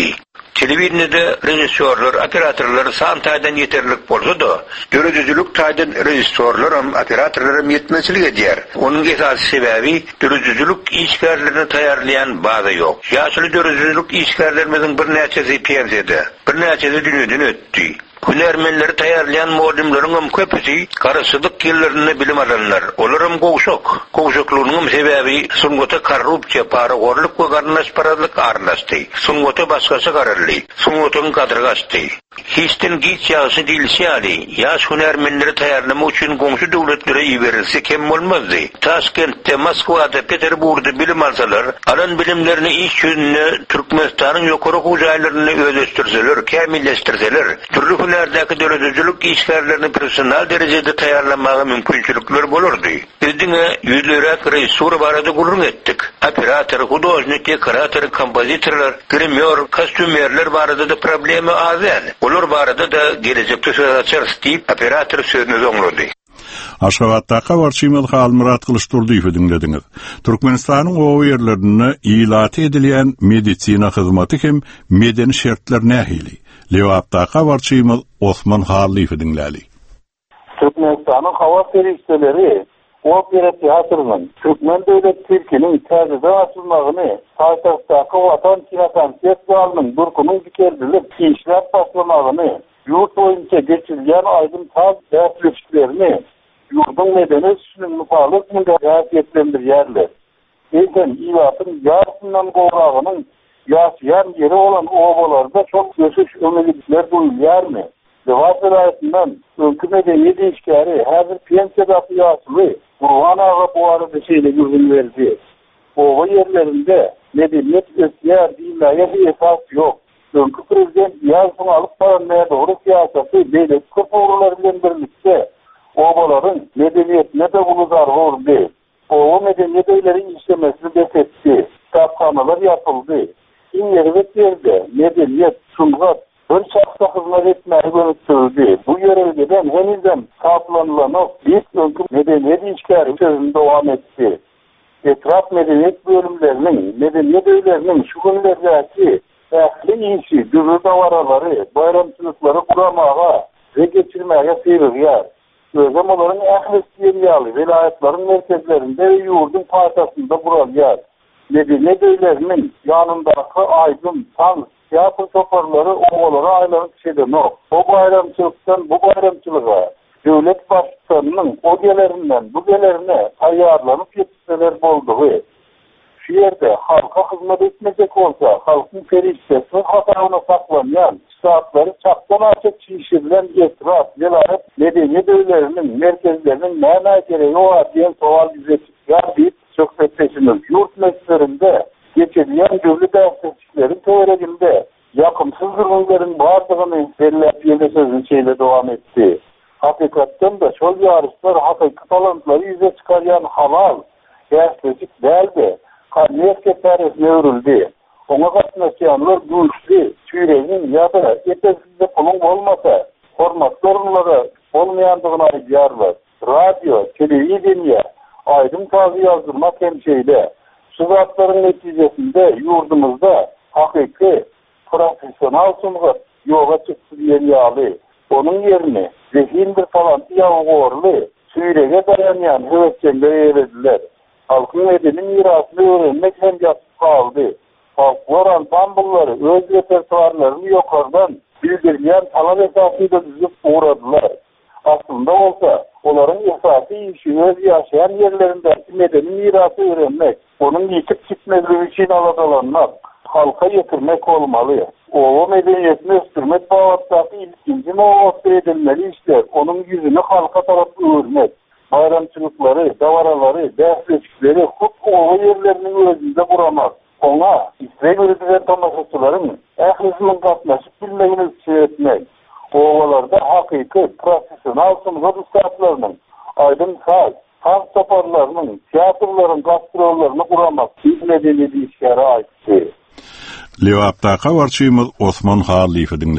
Televizyonda rejissörler, operatorlar san taydan yeterlik bolsa da, dürüzülük taydan rejissörler hem operatorlar hem yetmezlik ediyor. Onun esas sebebi dürüzülük işgärlerini tayarlayan bazı yok. Yaşlı dürüzülük işgärlerimizin bir neçesi piyasada, bir neçesi dünyadan öttü. Hünermenleri tayarlayan modimlerin hem köpüsü karısılık yıllarını bilim alanlar. Olarım kovşok. Kovşokluğunun sebebi sungota korrupsiya, paragorluk ve garnaşparazlık arnastı. Sungota başkası kararlı. Sungotun kadırgastı. Histin giç yağısı dilsi ali. Yaş hünermenleri tayarlama için komşu devletlere iyi verilse kem olmazdı. Taskent'te, Moskova'da, Peterburg'da bilim alsalar, alan bilimlerini iş yönüne Türkmenistan'ın yukarı uzaylarını özleştirseler, kamilleştirseler, türlü hünerdeki dörözücülük işgärlerini personel derecede tayarlamağa mümkünçülükler bolurdu. Bizdine yüzlörek rejissur barada gurrun ettik. Operator, hudojnik, dekorator, kompozitorlar, grimyor, kostümerler barada da problemi azen. Olur barada da gelecekte söz açarız deyip operator sözünü zonladı. Aşgabatdaqa Warçymyl Halmurat Kılıçdaroğlu'yu dinlediniz. Türkmenistan'ın o yerlerine ilat edilen medisina hizmeti hem medeni şartlar nähili. Lewapdaqa Warçymyl Osman Hallı'yı dinleli. Türkmenistan'ın hava ferişteleri opera tiyatrının Türkmen Devlet Türkiye'nin tezide açılmağını, paytaxtdaki Vatan Kinatan Festivalının durkunun dikerdirilip işler başlamağını, yurt boyunca geçirilen aydın taz dertleşiklerini, yurdun medeni üstünün mutallık müdahiyetlendir yerler. Eyken ilatın yarısından qoğrağının yaşayan yeri olan ovalarda çok gösüş ömürlükler duyulur mı? Devat velayetinden önkü medeniyet işgari hazır piyansiyadaki yaşlı Kurvan Ağa bu arada şeyle gözün verdi. Ova yerlerinde medeniyet ötüyer dinlaya bir esas yok. Önkü prezident yazın alıp paranmaya doğru siyaseti devlet kırpoğrularıyla birlikte ovaların medeniyetine de buluzar oldu. Ova medeniyet öylerin işlemesini defetti. Kitapxanalar yapıldı. İnleri ve yerde medeniyet, sungat, bir şahsa hizmet etmeye görüntüldü. Bu yörelgeden henüzden kaplanılanı bir önkü medeniyet işgari sözünü devam etti. Etraf medeniyet bölümlerinin, medeniyet öylerinin şu günlerdeki ehli işi, düzü davaraları, bayramçılıkları kuramağa ve geçirmeye seyiriyar. Özlem onların ehli siyeriyalı velayetlerin merkezlerinde ve yurdun parçasında buralyar. Medeniyet öylerinin yanındaki aydın, tanz, tiyatro toparları oğulları aylarlık şeyden o. O bayramçılıktan bu bayramçılığa devlet başkanının o gelerinden bu gelerine ayarlanıp yetişmeler olduğu. Şu yerde halka hizmet etmeyecek olsa halkın periştesinin hatağına saklanayan saatleri çaptan açık çiğişirilen etraf, velayet medeniyet öylerinin merkezlerinin ne gereği var diyen sual bize çıkıyor deyip sökfetleşiniz. Yurt meclislerinde geçirilen devlet destekçilerin teoreginde yakımsız durumların vardığını verilen bir sözün şeyle devam etti. Hakikatten de şol yarışlar hakikat alanları yüze çıkaryan halal, gerçeklik değildi. Karniyetke tarifine örüldü. Ona katlaşanlar güçlü, sürecin ya da yetersizde pulun olmasa, format sorunları olmayandığına iddiarlar. Radyo, televizyon, aydın tazı yazdırmak hemşeyle. Sızatların neticesinde yurdumuzda hakiki profesyonel sungat yola çıktı diyen yağlı. Onun yerine zehindir falan yağgorlu, süyrege dayanyan hüvetçenleri eylediler. Halkın medeni mirasını öğrenmek hem yatıp kaldı. Halklar ansambulları öz repertuarlarını yukarıdan bildirgen talep esasıyla düzüp uğradılar. Aslında olsa onların esası işi öz yaşayan yerlerindeki medeni mirası öğrenmek, onun yıkıp gitmezliği için aladalanmak, halka yetirmek olmalı. O medeniyetini östürmek bağlattaki ilkinci muhabbet edilmeli işler, onun yüzünü halka tarafı örmek. Bayramçılıkları, davaraları, dersleşikleri huk oğlu yerlerinin özünde kuramaz. Ona İsrail üretilen tamaşaçıların ehlisinin katlaşıp bilmeyini şey etmek. Oğalarda hakiki, profesyonel sungat üstadlarının, aydın saz, saz toparlarının, tiyatroların, gastrollarını kuramaz. Biz medeniyeti işgara aitti. Lewapdaqa Warçymyl Osman Hallı'yı dinlediniz.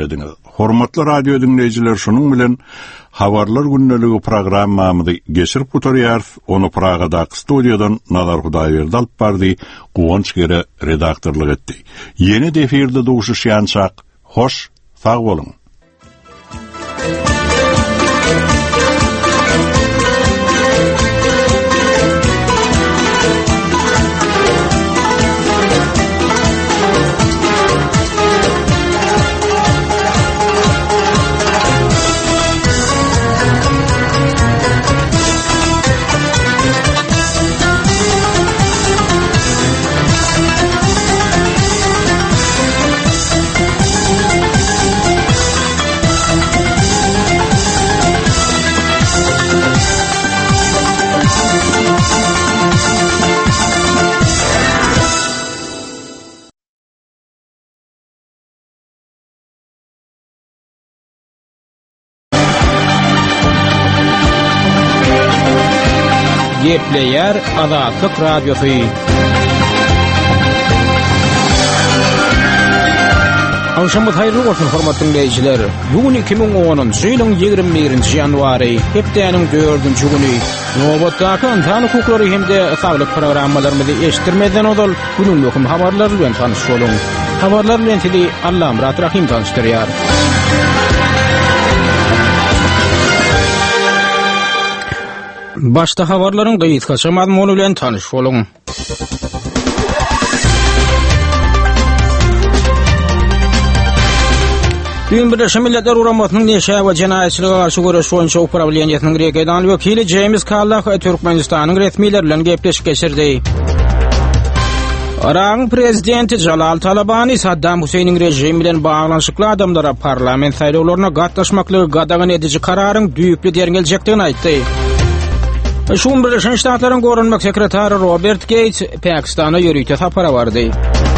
Hormatly radio dinleyijiler, şunun bilen Habarlar günneligi programmamyzy geçirip oturýar. Onu Pragada studiýadan Nazar Hudaýberdi alyp bardy, Guwanç Gere redaktorlyk etdi. Yeni defirde duşuşýançak. Hoş, sag bolun. Gepleyer Azatlyk Radiosu. Awşamyz haýyrly bolsun hormatly dinleyijiler. Bugün iki ming onunçy ýylyň ýygrimi birinji ýanwary, hepdeniň dördünji güni. Nowatdaky insan hukuklary hemde saglyk programmalarymyzy eşitdirmeden odal günün möhüm habarlar bilen tanyş bolun. Habarlar bilen tili Allah Murat Rahim tanıştyrýar. Başta habarlaryň gysgaça mazmuny bilen tanyş bolun. Bugün Birleşen Milletler Uramatynyň neşe we jenaýetçilige garşy görüş boýunça upravleniýetiniň Regedan wekili James Kallach Türkmenistanyň resmiýetleri bilen gepleşik geçirdi. Iran prezidenti Jalal Talabani Saddam Huseyniň rejimi bilen baglanyşykly adamlara parlament saýlawlaryna gatnaşmaklygy gadagan edici kararyň düýüpli derňeljekdigini aýtdy. Şuň Birleşen Ştatlaryň gorunmak sekretary Robert Gates Pakistana ýörüýte sapara bardy.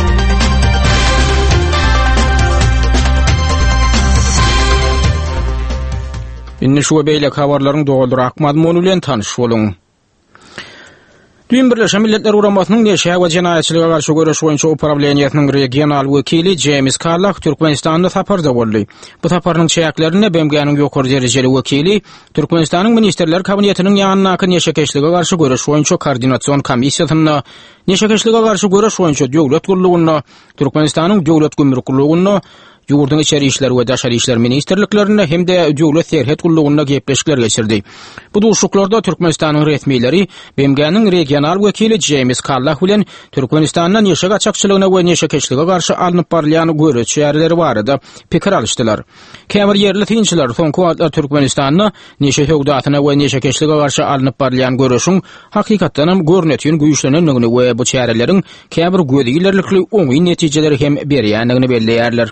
Inni şu beýlek habarlaryň doguldurak mazmuny bilen tanyş bolun. Dün Birleşen Milletler Uramatynyň neşe we jenaýetçilige garşy görüş boýunça upravleniýetiniň regional wekili James Kallach Türkmenistanda saparda boldy. Bu saparynyň çäklerini B M G'niň ýokary derejeli wekili Türkmenistanyň ministrler kabinetiniň ýanynaky neşekeşlige garşy görüş boýunça koordinasiýon komissiýasyna, neşekeşlige garşy görüş boýunça döwlet gurulugyna, Türkmenistanyň döwlet gümrükçiligiňe, Ýurdun içeri işler we daşary işler ministrliklerine hemde döwlet serhet gurulugyna gepleşikler geçirdi. Bu duşuklarda Türkmenistanyň resmiýetleri B M G'niň regional wekili James Kallach bilen Türkmenistanyň neşe gaçakçylygyna we neşekeşlige garşy alınıp barýan görüş şäherleri barada pikir alışdylar. Käbir ýerli tinçiler soňky wagtlar Türkmenistanyň neşe höwdatyna we neşekeşlige garşy alınıp barýan görüşiň hakykatdanam görnetýän güýçlenenligini we bu şäherleriň käbir gödüýlerlikli oňy netijeleri hem berýänligini belleýärler.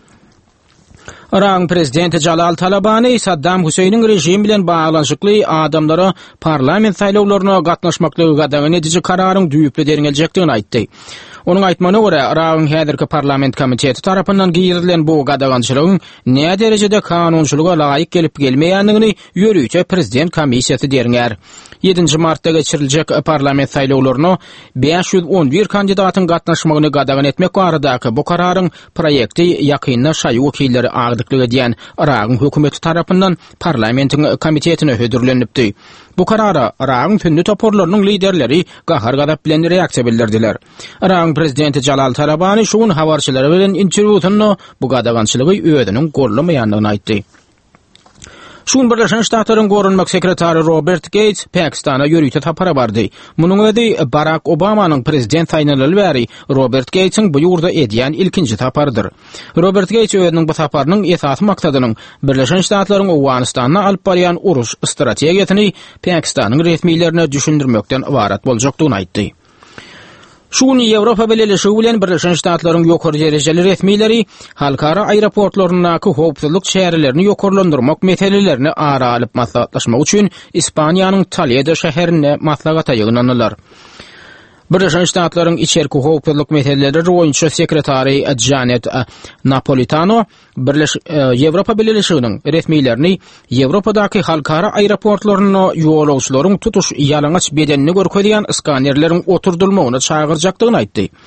Iran prezidenti Jalal Talabani Saddam Huseyniň rejimi bilen baglanyşykly adamlara parlament saýlawlaryna gatnaşmaklygy gadagan edici kararyň düýüpli derňeljekdigini aýtdy. Onun aýtmagyna görä, Iran häzirki parlament komiteti tarapyndan giýirilen bu gadagançylygyň näme derejede kanunçylyga laýyk gelip gelmeýändigini ýörüýçe prezident komissiýasy derňär. yedinji martda geçiriljek parlament saýlawlaryna beş yüz on bir kandidatyň gatnaşmagyny gadagan etmek baradaky bu kararyň proýekti ýakynda şaý wekilleri agdyklygy diýen Iran hökümeti tarapyndan parlamentiň komitetine hödürlenipdi. Bu karara Iran sünni toporlarynyň liderleri gahar gadap bilen reaksiýa bildirdiler. Iran prezidenti Jalal Talabani şuň habarçylary bilen interwýusyny bu gadagançylygy öýüdiniň gorlamaýandygyny aýtdy. Şuň Birleşen Ştatlaryň gorunmak sekretary Robert Gates Pakistana ýörüýte tapara bardy. Munyň ödi Barack Obamanyň prezident saýlanmaly bäri Robert Gatesiň bu ýurda edýän ilkinji tapardyr. Robert Gates öýüniň bu taparynyň esas maksadynyň Birleşen Ştatlaryň Awganistana alyp barýan uruş strategiýasyny Pakistanyň resmiýetlerine düşündirmekden ibaret boljakdygyny aýtdy. Şuň Ýewropa Birleşigi bilen Birleşen Ştatlaryň ýokary derejeli resmiýetleri halkara aeroportlarynyňky howpsuzlyk şäherlerini ýokarlandyrmak meselelerini ara alyp maslahatlaşmak üçin Ispaniýanyň Toledo şäherine maslahat aýygnanylar. Birleşen Ştatlaryň içerki howpsuzlyk meseleleri boýunça sekretary Janet Napolitano Birleş Ýewropa Birleşiginiň resmiýetlerini Ýewropadaky halkara aeroportlaryna ýolagçylaryň tutuş ýalňaç bedenini görkezýän skanerleriň oturdulmagyny çagyrjakdygyny aýtdy.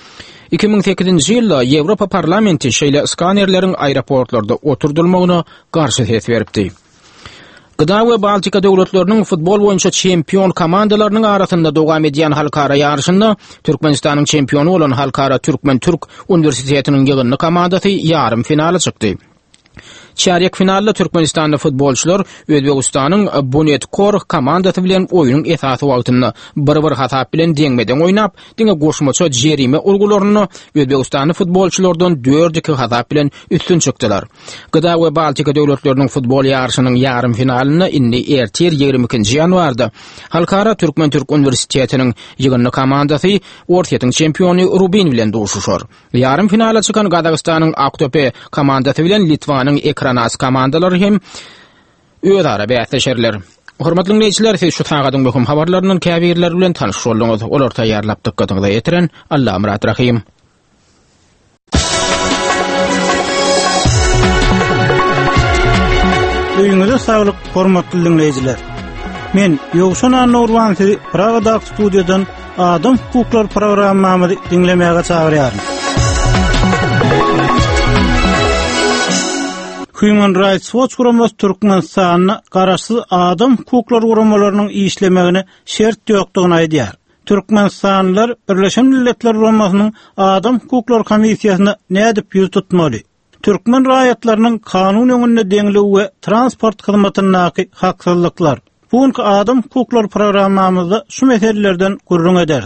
iki ming sekizinji ýylda Ýewropa parlamenti şeýle skanerleriň aeroportlarda oturdulmagyna garşy ses beripdi. Gıda we Baltika döwletleriniň futbol boýunça çempion komandalarynyň arasynda dowam edýän halkara ýarşynda Türkmenistanyň çempionu bolan Halkara Türkmen Türk Universitetiniň ýygyny komandasy ýarym finala çykdy. Çaryk finalda Türkmenistanda futbolçular Özbegistanyň Bunetkor komandasy bilen oýunyň esasy wagtyny bir-bir hasap bilen deňmeden oýnap, diňe goşmaça jerime urgularyny Özbegistanyň futbolçulardan dört iki hasap bilen üstün çykdylar. Gıda we Baltika döwletleriniň futbol ýarşynyň ýarym finalyna inni ertir ýigirmi ikinji ýanwarda Halkara Türkmen Türk Universitetiniň ýygyny komandasy Ortiýetiň çempionu Rubin bilen duşuşar. Ýarym finala çykan Gazagystanyň Aktope komandasy bilen Litvanyň Ekranas komandalary hem özara bäsleşerler. Hormatly dinleýijiler, siz şu tagadyň möhüm habarlarynyň käbirleri bilen tanyş bolduňyz. Olar taýýarlap dykkatyňyza ýetiren Allah Murat Rahim. Öýüňize saglyk, hormatly dinleýijiler. Men Ýowşan Anurwan sizi Pragada studiýadan Adam hukuklar programmamy dinlemäge çagyrýarym. Human Rights Watch guraması Türkmenistan'a garaşsız adam hukuklar guramalarının işlemegine şert ýokdugyny aýdýar. Türkmenistanlılar Birleşen Milletler Guramasının Adam Hukuklar Komissiýasyna nädip ýüz tutmaly? Türkmen raýatlarynyň kanun öňünde deňligi we transport hyzmatynyňky haksızlyklar. Buňky Adam hukuklar programmamyzda şu meselelerden gurrun eder.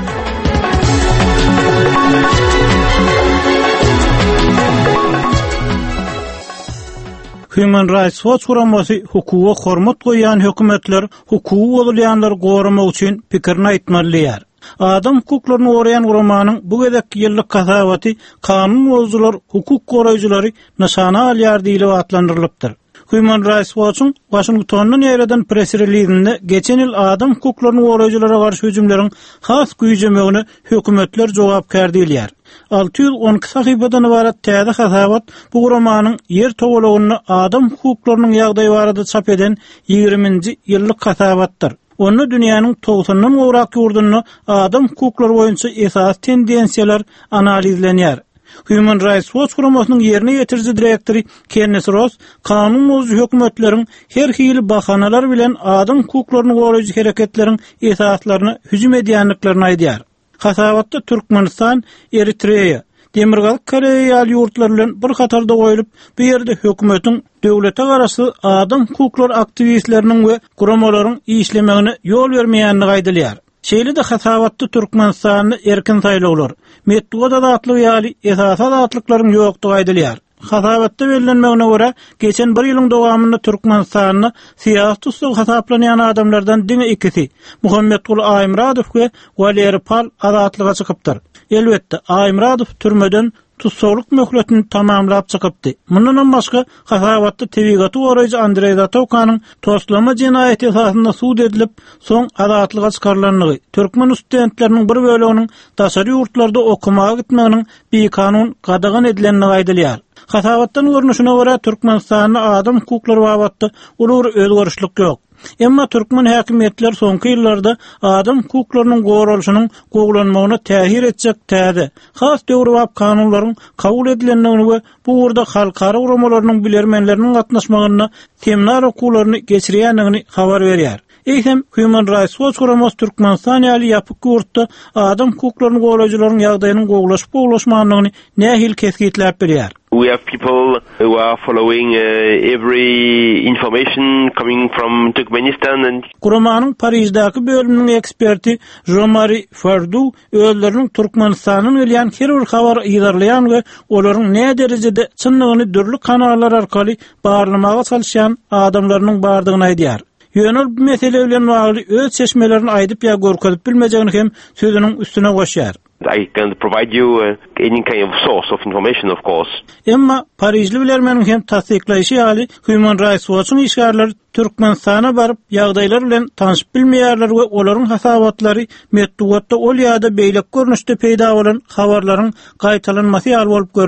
Human Rights Watch guramasy hukuka hormat goýan hökümetler hukuky bozulýanlar goramak üçin pikirini aýtmalýar. Adam hukuklaryny goraýan guramanyň bu gezek ýyllyk kasabaty kanun bozular hukuk goraýjylary nyşana alýar diýilip atlandyrylypdyr. Human Rights Watch'un Washington'dan ýerden press releaseinde geçen ýyl adam hukuklaryny goraýjylara garşy hüjümleriň has güýjemegine hökümetler jogapkär diýilýär. altı yüz on iki sahypadan ibaret täze hasabat bu guramanyň ýer togalagyny adam hukuklarynyň ýagdaýy barada çap eden ýigriminji ýyllyk hasabatdyr. Onu dünýäniň togsandan gowrak ýurduny adam hukuklary boýunça esas tendensiýalar analizlenýär. Human Rights Watch guramasynyň ýerine ýetirji direktori Kenneth Ross, kanun bozucu hökümetleriň her hili bahanalar bilen adam hukuklaryny goraýjy hereketleriň esaslaryna hüjüm edýänliklerini aýdýar. Hasabatda Türkmenistan, Eritreya, Demirgalyk Koreýa ýurtlary bilen bir katarda goýulyp, bu ýerde hökümetiň döwlete garasy adam hukuklar aktivistleriniň we guramalaryň işlemegine ýol bermeýänligi aýdylýar. Şeýle de hasabatda Türkmenistanyň erkin saýlawlar, medeniýet azatlygy ýaly esas azatlyklaryň ýokdugy aýdylýar. Hasabatda bellenmegine görä, geçen bir ýylyň dowamynda Türkmenistanyň syýasy usul hasaplanýan adamlardan diňe ikisi, Muhammed Ul Aýmradow we Valeri Pal azatlyga çykypdyr. Elbetde Aýmradow türmeden tutsawlyk möhletini tamamlap çykypdy. Mundan başga hasabatda tebigaty goraýjy Andrey Zatokanyň toslama jenaýeti esasynda suud edilip, soň azatlyga çykarlanlygy, türkmen studentleriniň bir böleginiň daşary ýurtlarda okumaga gitmeginiň bir kanun gadagan edilenligi aýdylýar. Hasabatdan görnüşine görä Türkmenistanyň adam hukuklary babatda ular özgörüşlik ýok. Emma Türkmen häkimetler soňky ýyllarda adam hukuklarynyň goralyşynyň gowlanmagyna täsir etjek täze has döwri bap kanunlaryň kabul edilenligini we bu urda halkara uramalarynyň bilermenleriniň gatnaşmagyna seminar okularyny geçirýänligini habar berýär. Eýsem Human Rights Watch guramasy Türkmenistan ýaly ýapyk ýurtda adam hukuklaryny gowlaýjylaryň ýagdaýynyň gowlaşyp gowlaşmagyny nähil kesgitläp berýär. We have people who are following uh, every information coming from Turkmenistan and Guramanyň Parisdaky bölüminiň eksperti Jean-Marie Fardou özleriniň Türkmenistanyň ölýän her bir habar ýydarlayan we olaryň näme derejede çynlygyny dürli kanallar arkaly barlamaga çalışan adamlarynyň bardygyny aýdýar. Ýönel bu mesele bilen bagly öz çeşmelerini aýdyp ýa görkezip bilmejegini hem sözüniň üstüne goşýar. I can provide you uh, any kind of source of information, of course. Emma Parisli bilermeniň hem tasdiklaýşy ýaly Human Rights Watch'un işgärleri Türkmenistana baryp ýagdaýlar bilen tanyşyp bilmeýärler we olaryň hasabatlary medeniýetde ol ýa-da beýlek görnüşde peýda bolan habarlaryň gaýtalanmasy ýaly bolup görünýär.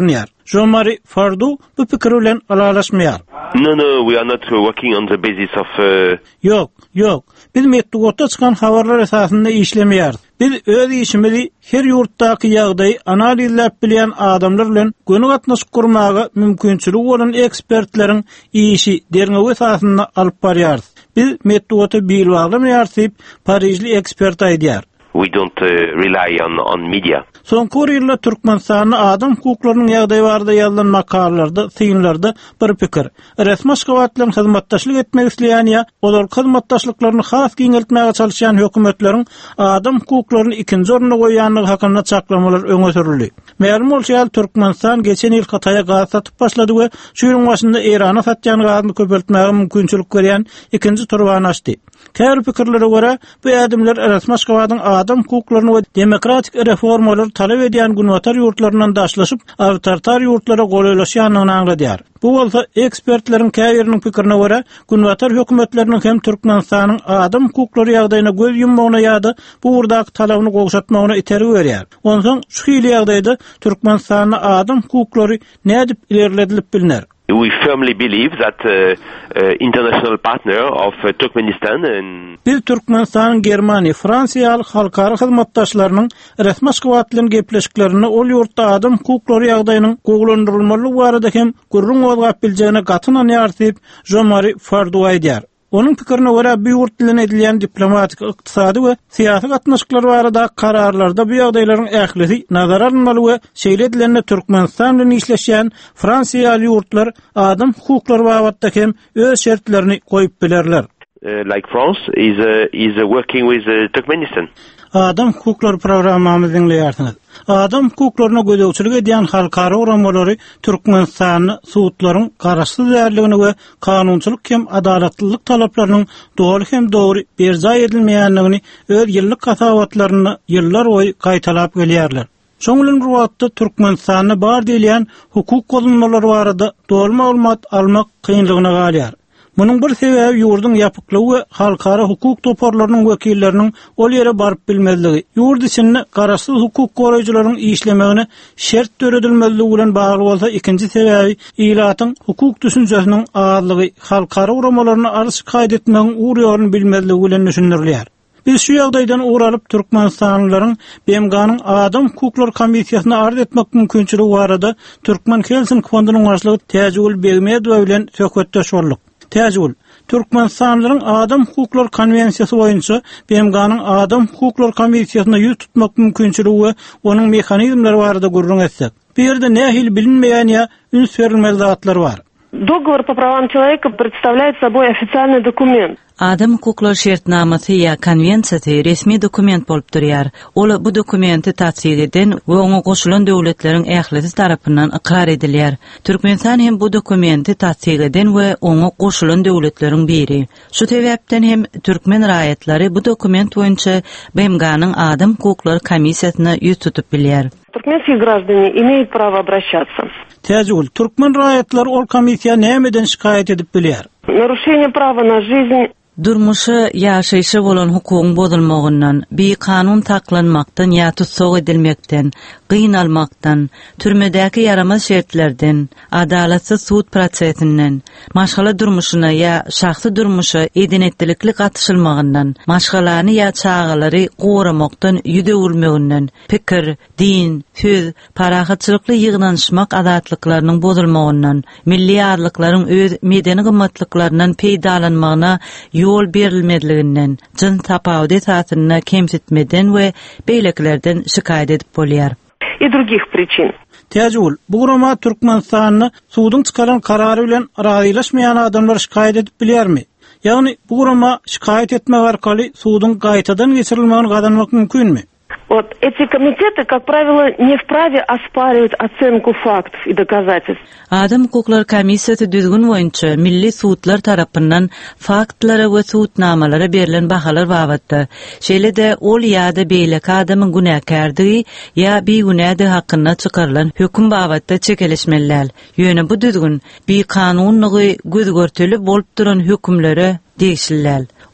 Jean-Marie Fardu bu pikir bilen alalaşmaýar. No, no, we are not working on the basis of... Uh... Yok, yok. Biz metdugatda çıkan habarlar esasında işlemeýär. Biz öz işimizi her yurtdaky ýagdaýy analizlep bilen adamlar bilen göni gatnaşyp gurmaga mümkinçiligi bolan ekspertleriň işi derňe esasında alyp barýarys. Biz metdugaty bilip almaýarsyp Parisli ekspert aýdýar. We don't uh, rely on on media. Soňky ýyllar Türkmenistanyň adam hukuklarynyň ýagdaýy barada ýazylan makallalarda, synlarda bir pikir. Resmi şewaatlaryň hyzmatdaşlyk etmek isleýän ýa olar hyzmatdaşlyklaryny has giňeltmäge çalışýan hökümetleriň adam hukuklaryny ikinji oruna goýanlygy hakynda çaklamalar öňe sürildi. Märhum bolýar Türkmenistan geçen ýyl Hataýa gaz satyp başlady we şu ýylyň başynda Irana satýan gazyny köpeltmäge mümkinçilik berýän ikinji turban açdy. Käbir pikirlere görä bu adamlar resmi şewaatlaryň adam hukuklaryny we demokratik reformalar talep edýän günwatar ýurtlaryndan daşlaşyp awtoritar ýurtlara goýulaşýanyny aňladýar. Bu bolsa ekspertleriň käbiriniň pikirine görä günwatar hökümetleriniň hem Türkmenistanyň adam hukuklary ýagdaýyna göz yummagyna ýa-da bu urdak talabyny gowşatmagyna iterip berýär. Onsoň şu hili ýagdaýda Türkmenistanyň adam hukuklary nädip ilerledilip bilinär. We firmly believe that uh, uh, international partner of uh, Turkmenistan and bir Türkmenistan, Germaniýa, Fransiýa halkara hyzmatdaşlarynyň resmi şewaatlaryň gepleşiklerini ol ýurtda adam hukuklary ýagdaýynyň gowlandyrylmaly barada hem gurrun olgap biljegine gatynan ýartyp Jean-Marie Fardu aýdýar. Onun pikirine görä bu ýurt diline edilýän diplomatik, ykdysady we syýasy gatnaşyklar barada kararlarda bu ýagdaýlaryň ählisi nazara alınmaly we şeýle edilenle Türkmenistan bilen işleşýän Fransiýaly ýurtlar adam hukuklary babatda hem öz şertlerini goýup bilerler. Uh, like France is uh, is uh, working with uh, Turkmenistan. Adam hukukları programmamyzy dinleýärsiňiz. Adam hukuklaryna gödäwçilik edýän halkara uramolary Türkmenistanyň suwtlaryň garaşsyz därligini we kanunçylyk hem adalatlylyk talaplarynyň dogry hem dogry berjay edilmeýänligini öz ýyllyk kasawatlaryny ýyllar boýy gaýtalap gelýärler. Şoňlyň bu wagtda Türkmenistanyň bar diýilýän hukuk golunmalary barada dolma maglumat almak kynlygyna galýar. Munun bir sebäbi ýurdun ýapyklygy we halkara hukuk toparlarynyň wekilleriniň ol ýere baryp bilmezligi. Ýurt içinde garaşsyz hukuk goraýjylaryň işlemegine şert töredilmezligi bilen bagly bolsa, ikinji sebäbi ilatyň hukuk düşünjesiniň azlygy, halkara uramalaryny arşy kaýd etmegiň urýaryny bilmezligi bilen düşünülýär. Biz şu ýagdaýdan uralyp Türkmenistanlylaryň B M G'nyň Adam Hukuklary Komissiýasyna arz etmek mümkinçiligi barada Türkmen Helsinki fondunyň başlygy Täjul Begmedow bilen söhbetdeş boldyk. Täjul, Türkmenistanlylaryň Adam Hukuklary Konwensiýasy boýunça B M G'nyň Adam Hukuklary Komissiýasyna ýüz tutmak mümkinçiligi we onuň mehanizmleri barada gurrun etsek. Bu ýerde nähil bilinmeýän ýa üns berilmeli zatlar bar. Договор по правам человека представляет собой официальный документ. Adam hukuklary şertnamasy ýa konwensiýasy resmi dokument bolup durýar. Ol bu dokumenti tasdiq eden we oňa goşulan döwletleriň ählisi tarapyndan ikrar edilýär. Türkmenistan hem bu dokumenti tasdiq eden we oňa goşulan döwletleriň biri. Şu sebäpden hem türkmen raýatlary bu dokument boýunça B M G'nyň Adam hukuklary komissiýasyna ýüz tutup bilýär. Türkmenские граждане имеют право обращаться. Täjul, türkmen raýatlary ol komissiýa nämeden şikayet edip bilýär? Нарушение права на жизнь Durmuşy ýaşaýşy bolan hukugyň bozulmagyndan, bir kanun taklanmakdan ýa tutsok edilmekden, gynalmakdan, türmedäki yaramaz şertlerden, adalatsyz suud prosesinden, maşgala durmuşyna ýa şahsy durmuşa edenetlikli gatışylmagyndan, maşgalany ýa çağalary goramakdan ýüdegilmeginden, pikir, din, söz, parahatçylykly ýygnanyşmak adatlyklarynyň bozulmagyndan, milli ýarlyklaryň öz medeni gymmatlyklarynyň peýdalanmagyna ýol berilmedliginden, jyn tapawdy tatyny kemsitmeden we beýleklerden şikayet edip bolýar. И других причин. Täjul, bu gurama Türkmenistanyny suwdyň çykaran karary bilen razylaşmaýan adamlar şikayet edip bilýärmi? Ýagny bu gurama şikayet etmek arkaly suwdyň gaýtadan geçirilmegini gadanmak mümkinmi? Вот эти комитеты, как правило, не вправе оспаривать оценку фактов и доказательств. Adam hukuklary komissiýasy düzgün boýunça milli suwtlar tarapyndan faktlara we suwtnamalary berilen bahalar babatda. Şeýle-de ol ýa-da beýleki adamyň günäkärligi ýa bir günäde hakynda çykarylan höküm babatda çekeleşmeliler. Ýöne bu düzgün bir kanunlygy gözgörteli bolup duran hökümlere değişirler.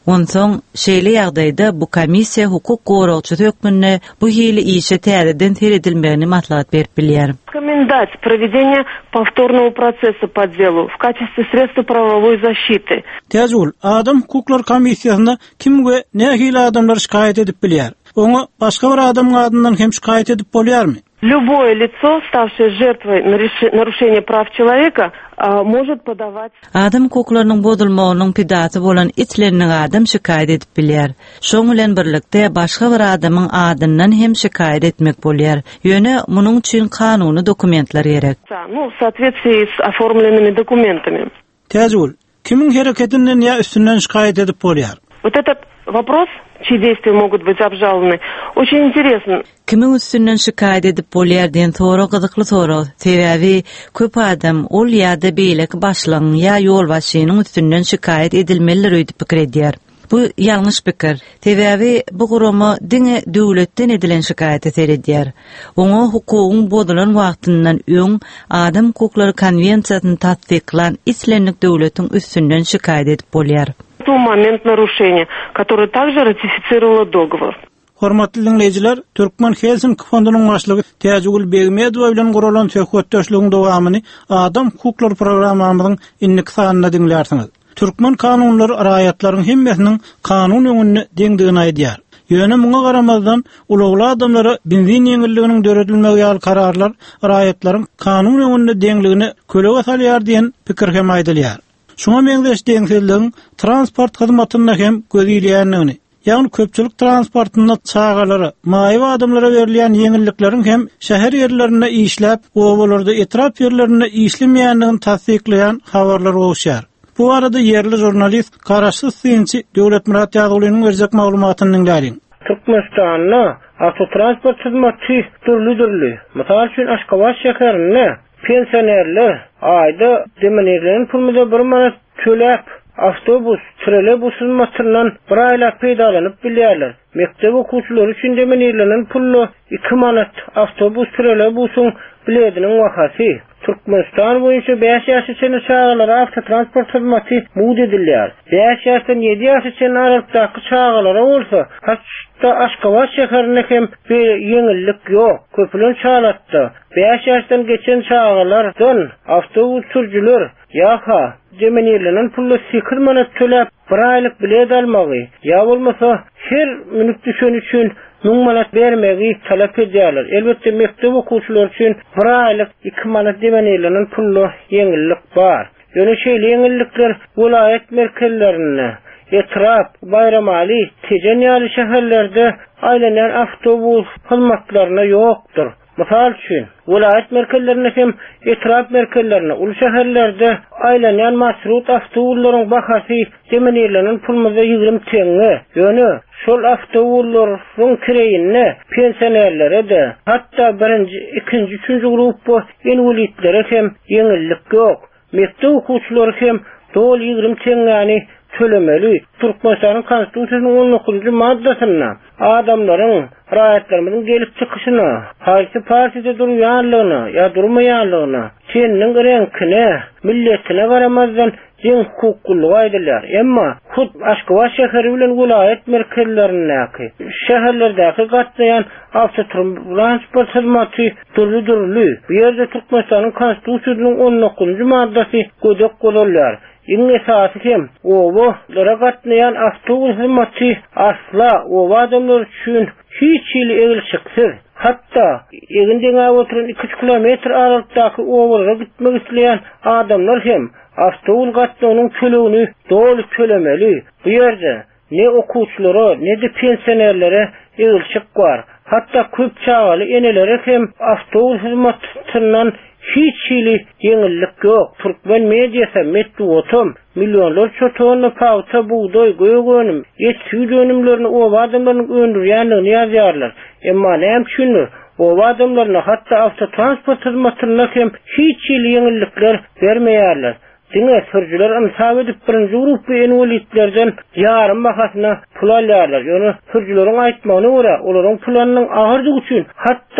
Onsoň şeýle ýagdaýda bu komissiýa hukuk goragçy hökmünde bu hili işe täzeden teredilmegini matlaat berip bilýär. Рекомендать проведение повторного процесса по делу в качестве средства правовой защиты. Täzul adam hukuklar komissiýasynda kimge nähili adamlar şikayet edip bilýär? Oňa başga bir adam adından hem şikayet edip bolýarmy? Любое лицо, ставшее жертвой нарушения прав человека, может подавать. Adam hukuklarynyň bozulmagynyň pidaty bolan itlerini adam şikayet edip bilýär. Şoň bilen birlikde başga bir adamyň adından hem şikayet etmek bolýar. Ýöne munyň üçin kanuny dokumentler gerek. Ну, в соответствии с оформленными документами. Täzul, kimin hereketinden ýa üstünden şikayet edip bolýar? Вот этот вопрос, чьи действия могут быть обжалованы, очень интересен. Kimin üstünden şikayet edip bolýar diýen soru gyzykly soru. Sebäbi köp adam ol ýa-da beýlek başlygyň ýa ýol başynyň üstünden şikayet edilmelidir diýip pikir edýär. Bu ýalňyş pikir. Sebäbi bu gurama diňe döwletden edilen şikayet edýär. Oňa hukugyň bozulan wagtyndan öň Adam hukuklary konwensiýasyny tatbiklan islenlik döwletiň üstünden şikayet edip bolýar. В момент нарушения, который также ратифицировало договор. Hormatly dinleyijiler, Türkmen Helsinki fondunyň başlygy Täjugul Begmedow bilen guralan söhbetdeşligiň dowamyny Adam hukuklary programmamyzyň innik sanyna dinlärsiňiz. Türkmen kanunlary raýatlaryň hemmesiniň kanun öňünde deňdigini aýdýar. Ýöne muňa garamazdan ulugly adamlara benzin ýeňilliginiň döredilmegi ýaly kararlar raýatlaryň kanun öňünde deňligini kölege salýar diýen pikir hem aýdylýar. Şuna meňzeş deňsizligiň transport hyzmatyna hem gözýilýänligini, ýagny köpçülik transportynda çağalary, maýyw adamlara berilýän ýeňillikleriň hem şäher ýerlerinde işläp, owalarda etrap ýerlerinde işlemeýänligini tasdikleýän habarlar bolýar. Bu arada yerli jurnalist Karaşy Synçy Döwlet Murat Ýagulynyň berjek maglumatyny dinläýin. Türkmenistanyň awtotransport hyzmaty türlü-türlü. Mysal üçin Aşgabat şäherinde pensionerler ayda demenirlerin pulmuda bir manat töläp avtobus, trolleybus hyzmatynyň bir aýlap peýdalanyp bilýärler. Mektep okuwçylary üçin demenirlerin pullu iki manat avtobus, trolleybusyň biletiniň wahasy. Türkmenistan boýunça beş ýaşaçyny çağalara avtotransport hyzmaty muğd edilýär. beş ýaşdan ýedi ýaşaçyny aralykdaky çağalara bolsa, haçda Aşgabat şäherinde hem bir ýeňillik ýok. Köpülen çağalatda beş ýaşdan geçen çağalardan avtobus sürjüler ýa-ha demenirlerin pullu sekiz manat töläp bir aýlyk bilet almagy ýa bolmasa her minut düşen üçin on manat bermegi talap edýärler. Elbetde mektep okuwçylary üçin bir aýlyk iki manat demenirlerin pullu ýeňillik bar. Ýöne şeýle ýeňillikler welaýat merkezlerinde, etrap, Bayramali, Tejen ýaly şäherlerde aýlanan avtobus hyzmatlaryna ýokdur. Mysal üçin, welaýat merkezlerinde hem etrap merkezlerinde, ulu şäherlerde aýlanan marşrut awtobuslaryň bahasy demenirlerin pulmuza ýygrimi teňe. Ýöne şol awtobuslaryň kireyine pensionerlere de, hatda birinji, ikinji, üçünji grupy inwalitlere hem ýeňillik ýok. Mektep okuwçylary hem dol ýygrimi teňäni tölemeli. Türkmenistanyň konstitusiýasynyň on dokuzunji maddasyna adamlaryň raýatlarymyzyň gelip çykyşyna, haýsy partiyada durýanlygyna ýa durmaýanlygyna, keniniň reňkine, milletine garamazdan jeň hukuklygy aýdylýar. Emma hut Aşgabat şäheri bilen welaýat merkezlerindäki şäherlerdäki gatnaýan awtotransport hyzmaty türlü-türlü. Bu ýerde Türkmenistanyň konstitusiýasynyň on dokuzunji maddasy gödek bolýar. Iň esasy hem owalara gatnaýan awtobus hyzmaty asla owa adamlar üçin hiç ýyly egilşiksiz. Hatta eginden oturan iki kilometr aralykdaky owalara gitmek isleýän adamlar hem awtobus gatnagynyň tölegini doly tölemeli. Bu ýerde ne okuwçylary, ne de pensionerlere egilşik bar. Hatta köp çağaly enelere hem awtobus hyzmatynyň hiç ýyly ýeňillik ýok. Türkmen mediýasy metduotum milyonlar çotony pawta buğday, goýgönüm, et süýt önümlerini owa adamlaryň öndürýänligini ýazýarlar. Emma näme üçindir? Owa adamlaryna hatda awtotransport hyzmatyna hem hiç ýyly ýeňillikler bermeýärler. Diňe sürjüler ymsab edip birinji grupy inwalidlerden ýarym bahasyna pul alýarlar. Ýöne sürjüleriň aýtmagyna görä, olaryň pulanyň agyrdygy üçin hatda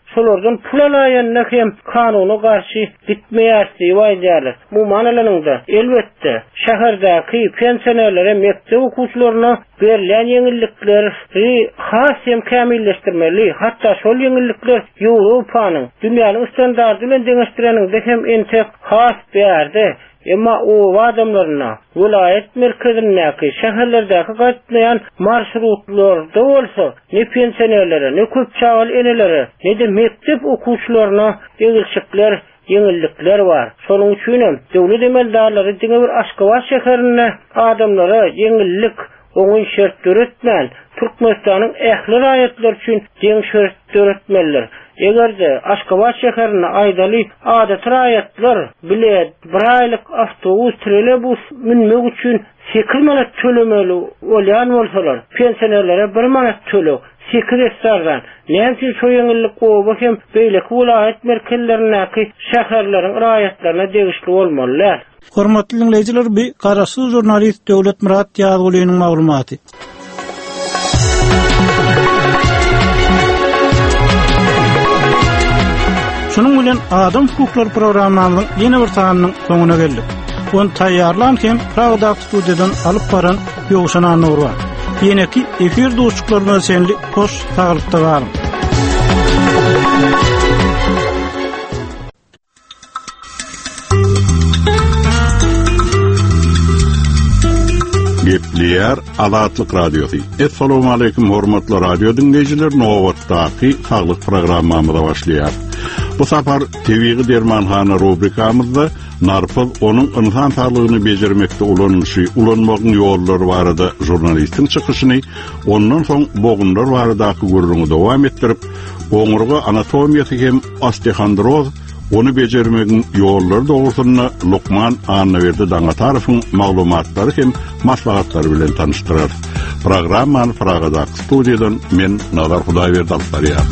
şolardan pul alaýanna hem kanuny garşy gitmeýärdi waýdýarlar. Bu manalanyňda elbetde şäherdeäki pensionerlere, mektep okuwçylaryna berilen ýeňillikleri has hem kämilleşdirmeli. Hatda şol ýeňillikler Ýewropanyň, dünýäniň standardy bilen deňeşdireniňde hem entek has berdi. Emma o adamlaryna vilayet merkezindäki şäherlerdäki gatnaýan marşrutlarda bolsa, ne pensionerlere, ne köp çağal enelere, ne de mektep okuwçylaryna egilşikler, ýeňillikler bar. Şonuň üçin hem döwlet emeldarlary diňe bir Aşgabat şäherine adamlara ýeňillik oňun şert töretmän, Türkmenistanyň ähli raýatlar üçin deň şert töretmeliler. Egerde Aşgabat şäherine aýdaly adat raýatlar bilet bir aýlyk awtobus, trolleybus minmek üçin sekiz manat tölemeli bolýan bolsalar, pensionerlere bir manat tölek, sekiz hesardan. Näçe şo ýeňillik gowy hem beýle vilayet merkezlerindäki şäherleriň raýatlaryna degişli bolmalylar. Hormatly dinleýijiler, bir garaşsyz jurnalist Döwlet Murat Ýagulynyň maglumaty. Şunun bilen Adam Hukukları programmamyň ýene bir sanynyň soňuna geldik. Onu taýýarlan hem Pragda studiýadan alyp baran Ýogşan Anur bar. Ýene-ki efir dostluklarına senli hoş taýlykda barym. Gepleýär Azatlyk radiosy. Assalamu alaykum hormatly radio dinleýijiler, nowatdaky saglyk programmamyza başlaýar. Bu safar T V Dermanhana rubrikamyzda narpyl onuň insan saglygyny bejermekde ulanýşy, ulanmagyň ýollary barada jurnalistiň çykyşyny, ondan soň bogunlar baradaky görüňi dowam etdirip, oňurga anatomiýasy hem osteochondroz, onu bejermegiň ýollary dogrusyna Lukman Annawerdi Daňatarowyň maglumatlary hem maslahatlary bilen tanıştyrar. Programmany Pragda studiýadan men Nazar Hudaýberdi alyp barýar.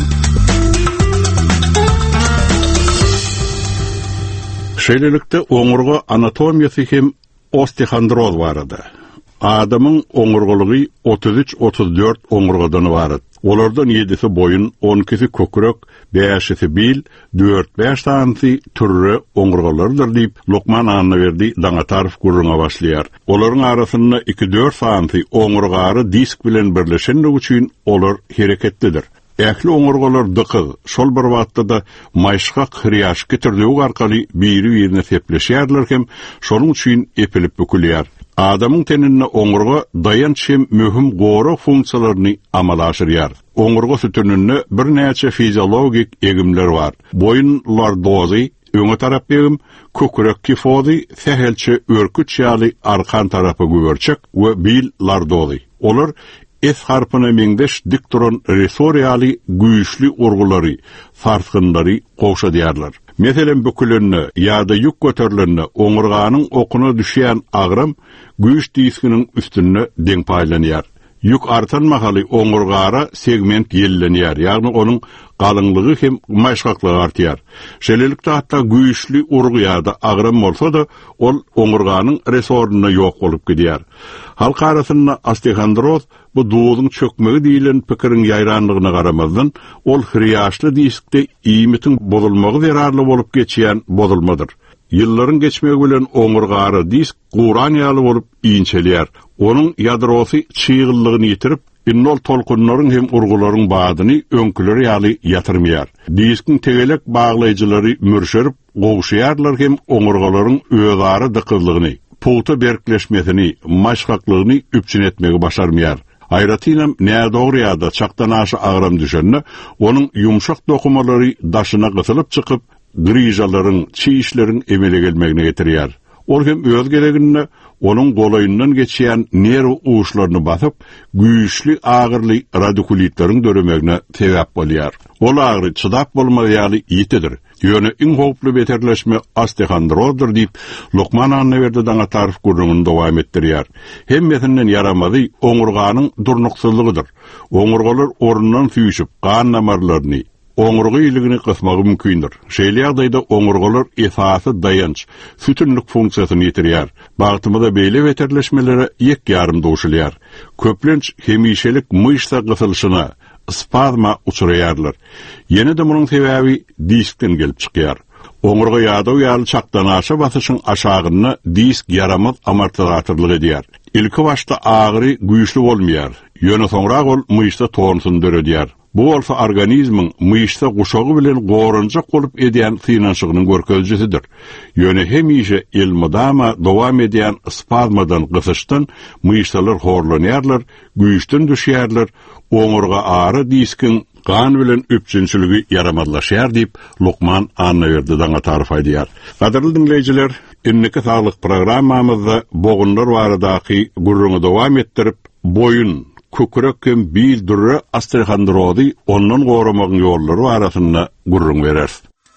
Şeýlelikde oňurga anatomiýasy hem osteochondroz barada. Adamyň oňurgalygy otuz üç otuz dört oňurgadan barat. Olardan ýedisi boyun, on ikisi kökrek, beşisi bil, dört beş tanysy türre oňurgalardyr diýip Lukman Annawerdi Daňatarow gurruna başlaýar. Olaryň arasynda iki dört tanysy oňurgary disk bilen birleşenligi üçin olar hereketlidir. Ähli oňurgalar dykyz, şol bir wagtda maýşgak hriýaş getirdiği arkaly biri-birine sepleşýärler hem şonuň üçin epilip bükülýär. Adamyň tenine oňurga dayanç hem möhüm goýra funksiýalaryny amala aşyrýar. Oňurga sütününde bir näçe fiziologik egimler bar. Boyun lordozy, öňe tarap egim, kökrek kifozy, sähelçe örküç ýaly arkan tarapy güwürçek we bil lordozy. Olar es harpyna meňdeş dik duran resoriýaly güýçli urgulary, farkındary goşa diýerler. Meselen bükülenne ýa-da ýük göterilenne oňurganyň okuna düşýän agram güýç diskiniň üstünde deň paýlanýar. Yük artan mahaly oňurgara segment ýellenýär, ýagny onuň galynlygy hem maýşgaklygy artýar. Şeýlelikde hatda güýçli urgu ýa-da agram bolsa da ol oňurganyň resoruna ýok bolup gidýär. Halk arasynda osteochondroz bu duýulyň çökmegi diýilen pikiriň ýaýranlygyna garamazdan ol hriýaşly diskde iýmitiň bozulmagy zerarly bolup geçýän bozulmadyr. Yılların geçmegi bilen oňurgary disk guranýaly bolup iňçelýär. Onuň ýadrosy çyýgyllygyny ýitirip, innol tolkunlaryň hem urgularyň badyny öňküleri ýaly ýatyrmaýar. Diskin tegelek baglaýjylary mürşerip, gowşýarlar hem oňurgalaryň özary dykyzlygyny, puta berkleşmesini, maşgaklygyny üpçün etmegi başarmaýar. Aýratynam näde dogry ýa-da çakdan aşy agram düşenne, onuň ýumşak dokumalary daşyna gysylyp çykyp, grijalaryň, çiýişleriň emele gelmegine getirýär. Ol hem öz geleginde onuň golaýyndan geçýän nerw uwuşlaryny basyp, güýçli agyrly radikulitlaryň döremegine sebäp bolýar. Ol agry çydap bolmaýaly ýetidir. Ýöne iň howply beterleşme osteochondrozdur diýip Lukman Annawerdi Daňatarow gurrungyny dowam etdirýär. Hemmesinden yaramazy oňurganyň durnuksyzlygydyr. Oňurgalar orundan süýşip, gan damarlaryny, oňurga ýyligini gysmagy mümkindir. Şeýle ýagdaýda oňurgalar esasy dayanç, sütünlük funksiýasyny ýetirýär. Bagtymyzda beýle beterleşmelere ýek ýarym dowşulýar. Köplenç hemişelik myşsa gysylyşyna, spazma uçurayarlar. Yine de bunun sebebi diskten gelip çıkıyor. Oňurga ýadaw ýaly çakdan aşa basyşyň aşagyny disk yaramaz amortizatorlyk edýär. Ilki başda agyry güýçli bolmaýar. Ýöne soňra ol myşda torunsun döredýär. Bu bolsa organizmiň myşda guşagy bilen gorunjak bolup edýän synanşygynyň görkezjisidir. Ýöne hemişe ilmidama dowam edýän spazmadan gysyşdan myşdalar horlanýarlar, güýçden düşýärler, oňurga ary diskin kan bilen üpçünçülügi yaramazlaşýar diýip Lukman Annawerdi daňa tarif edýär. Gaderly dinleýijiler, inniki saglyk programmamyzda bogunlar baradaky gurruňy dowam etdirip, boyun, kökürek hem bil durra astrahndyrody, ondan goramagyň ýollary arasynda gurrun berer.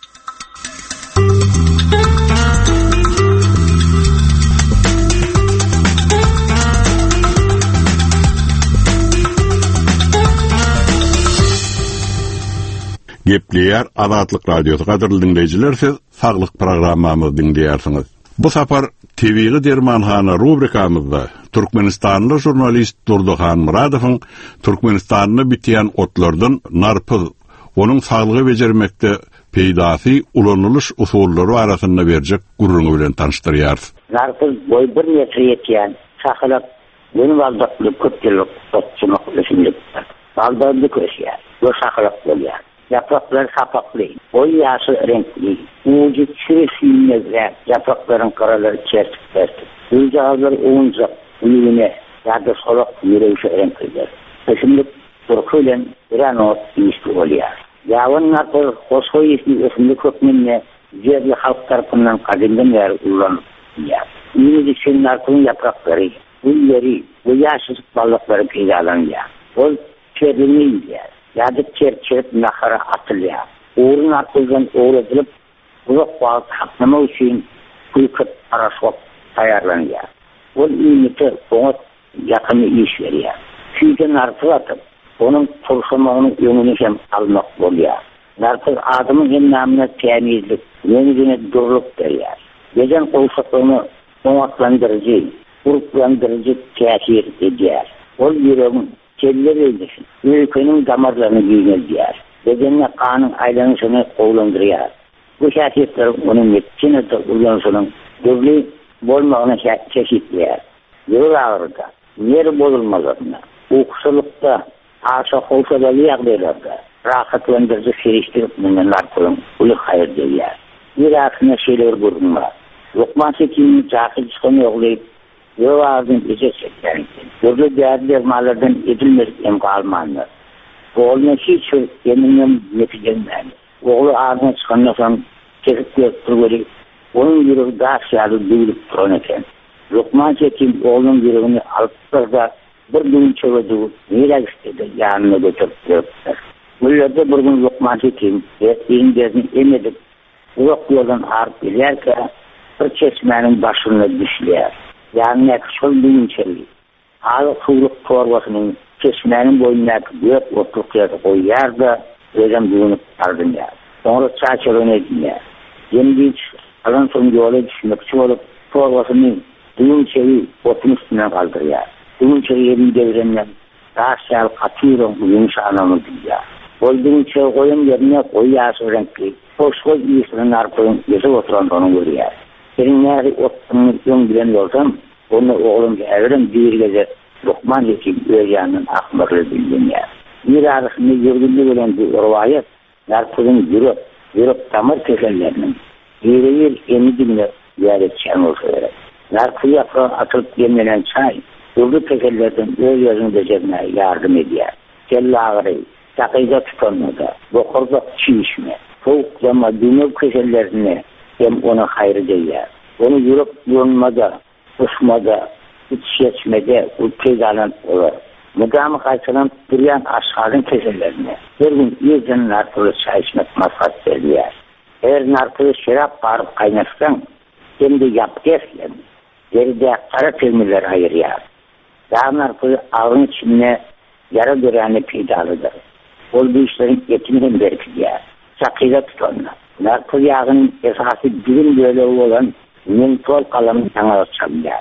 Gepleýär Azatlyk radiosu gaderly dinleýijiler, siz saglyk programmamyzy dinleýärsiňiz. Bu sapar T V'li dermanhana rubrikamyzda Türkmenistanly jurnalist Durduhan Muradowyň Türkmenistanyny bitýän otlardan narpyz, onuň saglygy bejermekde peýdasy ulanylyş usullary arasynda berjek gurruny bilen tanıştyrýar. Narpyz boy bir metre ýetýän, sahlap, bunu wagtly köpçülik tutmak üçin baldardy köşýär. Bu sahlap bolýar. Yapraklar sapaklı, boy yaşı renkli, ucu çürüsüyünezler, yaprakların karaları çertik çertik. Rüzgarlar oğuncak, uyuğune, ya da solak yüreğişe renklidir. Şimdi turkuyla bir an o ilişki oluyor. Yavun nartır, Kosoy ismi ısımlı kökminle, diğerli halk tarafından kadimden yer kullanılıyor. Uyuğun için nartırın yaprakları, bu yeri, bu yaşsızlık balıkları peydalanıyor. O çevriliyor. Yadık çerçerip nahara atılıyor. Uğurun atılgan uğur edilip, uzak bağlı taklama için kıykıt araşok ayarlanıyor. O ünlüte ona yakını iş veriyor. Çünkü nartıl atıp, onun turşamağının yönünü hem almak oluyor. Nartıl adamın hem namına temizlik, yönüne durluk veriyor. Gecen koğuşaklığını onatlandırıcı, gruplandırıcı tesir ediyor. O yüreğin kelleri eylesin. Ülkenin damarlarını büyünediyor. Bedenine kanın aylanışını oğlandırıyor. Bu şahsiyetler onun metkine de ulanışının dövlü bolmağına çeşitliyor. Yol ağrıda, yer bozulmalarına, uykusulukta, aşağı olsadalı yağdaylarda, rahatlandırıcı seriştirip bunlar kulun ulu hayır diyor. Bir aksine şeyler görünmez. Lokman Sekin'in cahil çıkanı yoklayıp yol ağzını iyice çeklerin. Burada değerli dermalardan edilmez emkalmanlar. Oğluna hiç yeminle neticelenmez. Oğlu ağzına çıkanına sonra çekip götürüp onun yüreği daha siyahlı duyulup duran eken. Lokman Sekin oğlunun yüreğini alıp da bir gün çöğüdü, neyler istedi yanına götürüp götürüp. Bu yerde bir gün Lokman Sekin ettiğin gezini emedip uzak yoldan ağırıp gelirken bir çeşmenin başına düşüyor. Yani sol düğünçeli. Ağır kuyruk torbasının çeşmenin boyuna büyük oturukları koyar da öyle düğünüp ardın ya. Sonra çağçalığına edinler. Yeni hiç alan son yola düşmekçi olup torbasının düğünçeli otun üstüne kaldırıyor. Düğünçeli yerin devrenden daha siyal katıyorum yumuşağına diyor. O düğünçeli koyun yerine koyu yağsı renkli. Hoş koy iyisinin arpının yüzü oturan onu görüyor. Senin neri otunu yön bilen yoldan onu oğlum evren bir gece Lokman Sekin öğreyanın akmarlı bildiğin yer. Bir arasında yürgünlü bilen bir rivayet narpının yürüp, yürüp damar keserlerinin yürüyür emidinle ziyaretçen olsa gerek. Narpı yaprağı atılıp yemlenen çay yurdu keserlerden öğle yazını becermeye yardım ediyor. Kelle ağrı, sakıyda tutanmada, bokurda çiğişme, soğuk zama dünür keserlerine hem ona hayrı diyor. Onu yürüp yonmada, ısmada, iç geçmede ülkedalan olur. Müdamı kaçılan duruyan aşağıdın keserlerine bir gün yüzden nartılı çay içmek masat veriyor. Eğer nartılı şarap bağırıp kaynatsan hem de yap dersen geride kara termiler ayırıyor. Daha nartılı ağın içine yara göreni peydalıdır. Ol bu işlerin etiminden berkiyor. Sakıyla tutanlar. Nartılı yağının esası bilim böyle olan mentol kalanın yanına çalıyor.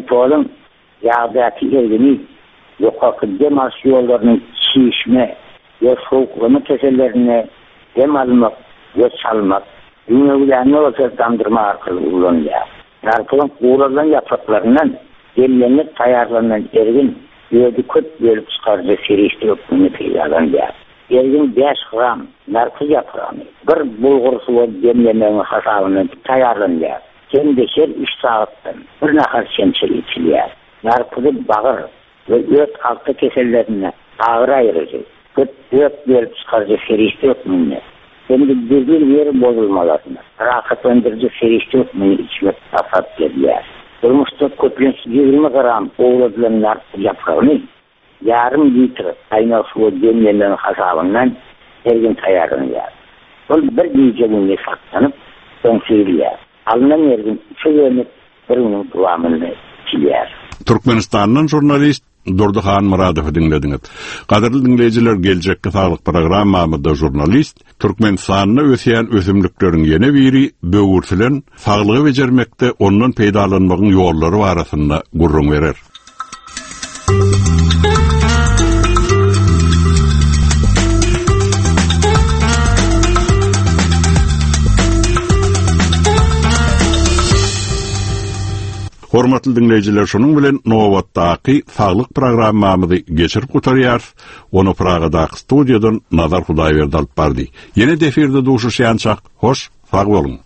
Mentolun yağdaki elini yukarı demarş yollarının çiğişme ya soğuklama kesellerine dem almak, ya çalmak, dünyayı olsa damdırma arkalı kullanılıyor. Narkolan uğradan yapraklarından demlenip tayarlanan ergin yödü köt bölüp çıkarıcı serişti öpümünü peydalanıyor. Ergin beş gram narkoz yaprağını bir bulgur suyu demlemenin hasabından tayarlanıyor. Hem beşer üç saatten bir nahar şemşel içiliyor. Narkozu bağır ve öt altı kesellerine ağır ayırıcı. Köt öt bölüp çıkarıcı serişti öpümünü. Hem de düzgün yeri bozulmalarını, rakatlandırıcı serişti öpümünü içmek asat geliyor. Durmuşta köplenç yirmi gram oğladılan narkoz yaprağını yarım litre ayna suyu demlemenin hasabından ergin tayarlanıyor. Bu bir gece bunu saklanıp son söylüyor. Alınan ergin şu yönü birinin devamını çiliyor. Türkmenistan'ın jurnalist Durduhan Muradov'u dinlediniz. Kadirli dinleyiciler, gelecekki sağlık programmamızda jurnalist Türkmenistan'ı öseyen ösümlüklerin yeni biri böğürtülen sağlığı becermekte ondan peydalanmağın yolları arasında gurrun verer. Hormatly dinleyijiler, şunun bilen Nowatdaky sağlyk programmamyzy geçirip gutarýar. Onu Pragada studiýadan Nazar Hudaýberdi alyp bardy. Ýene deferde duşuşýançak, hoş, sag bolun.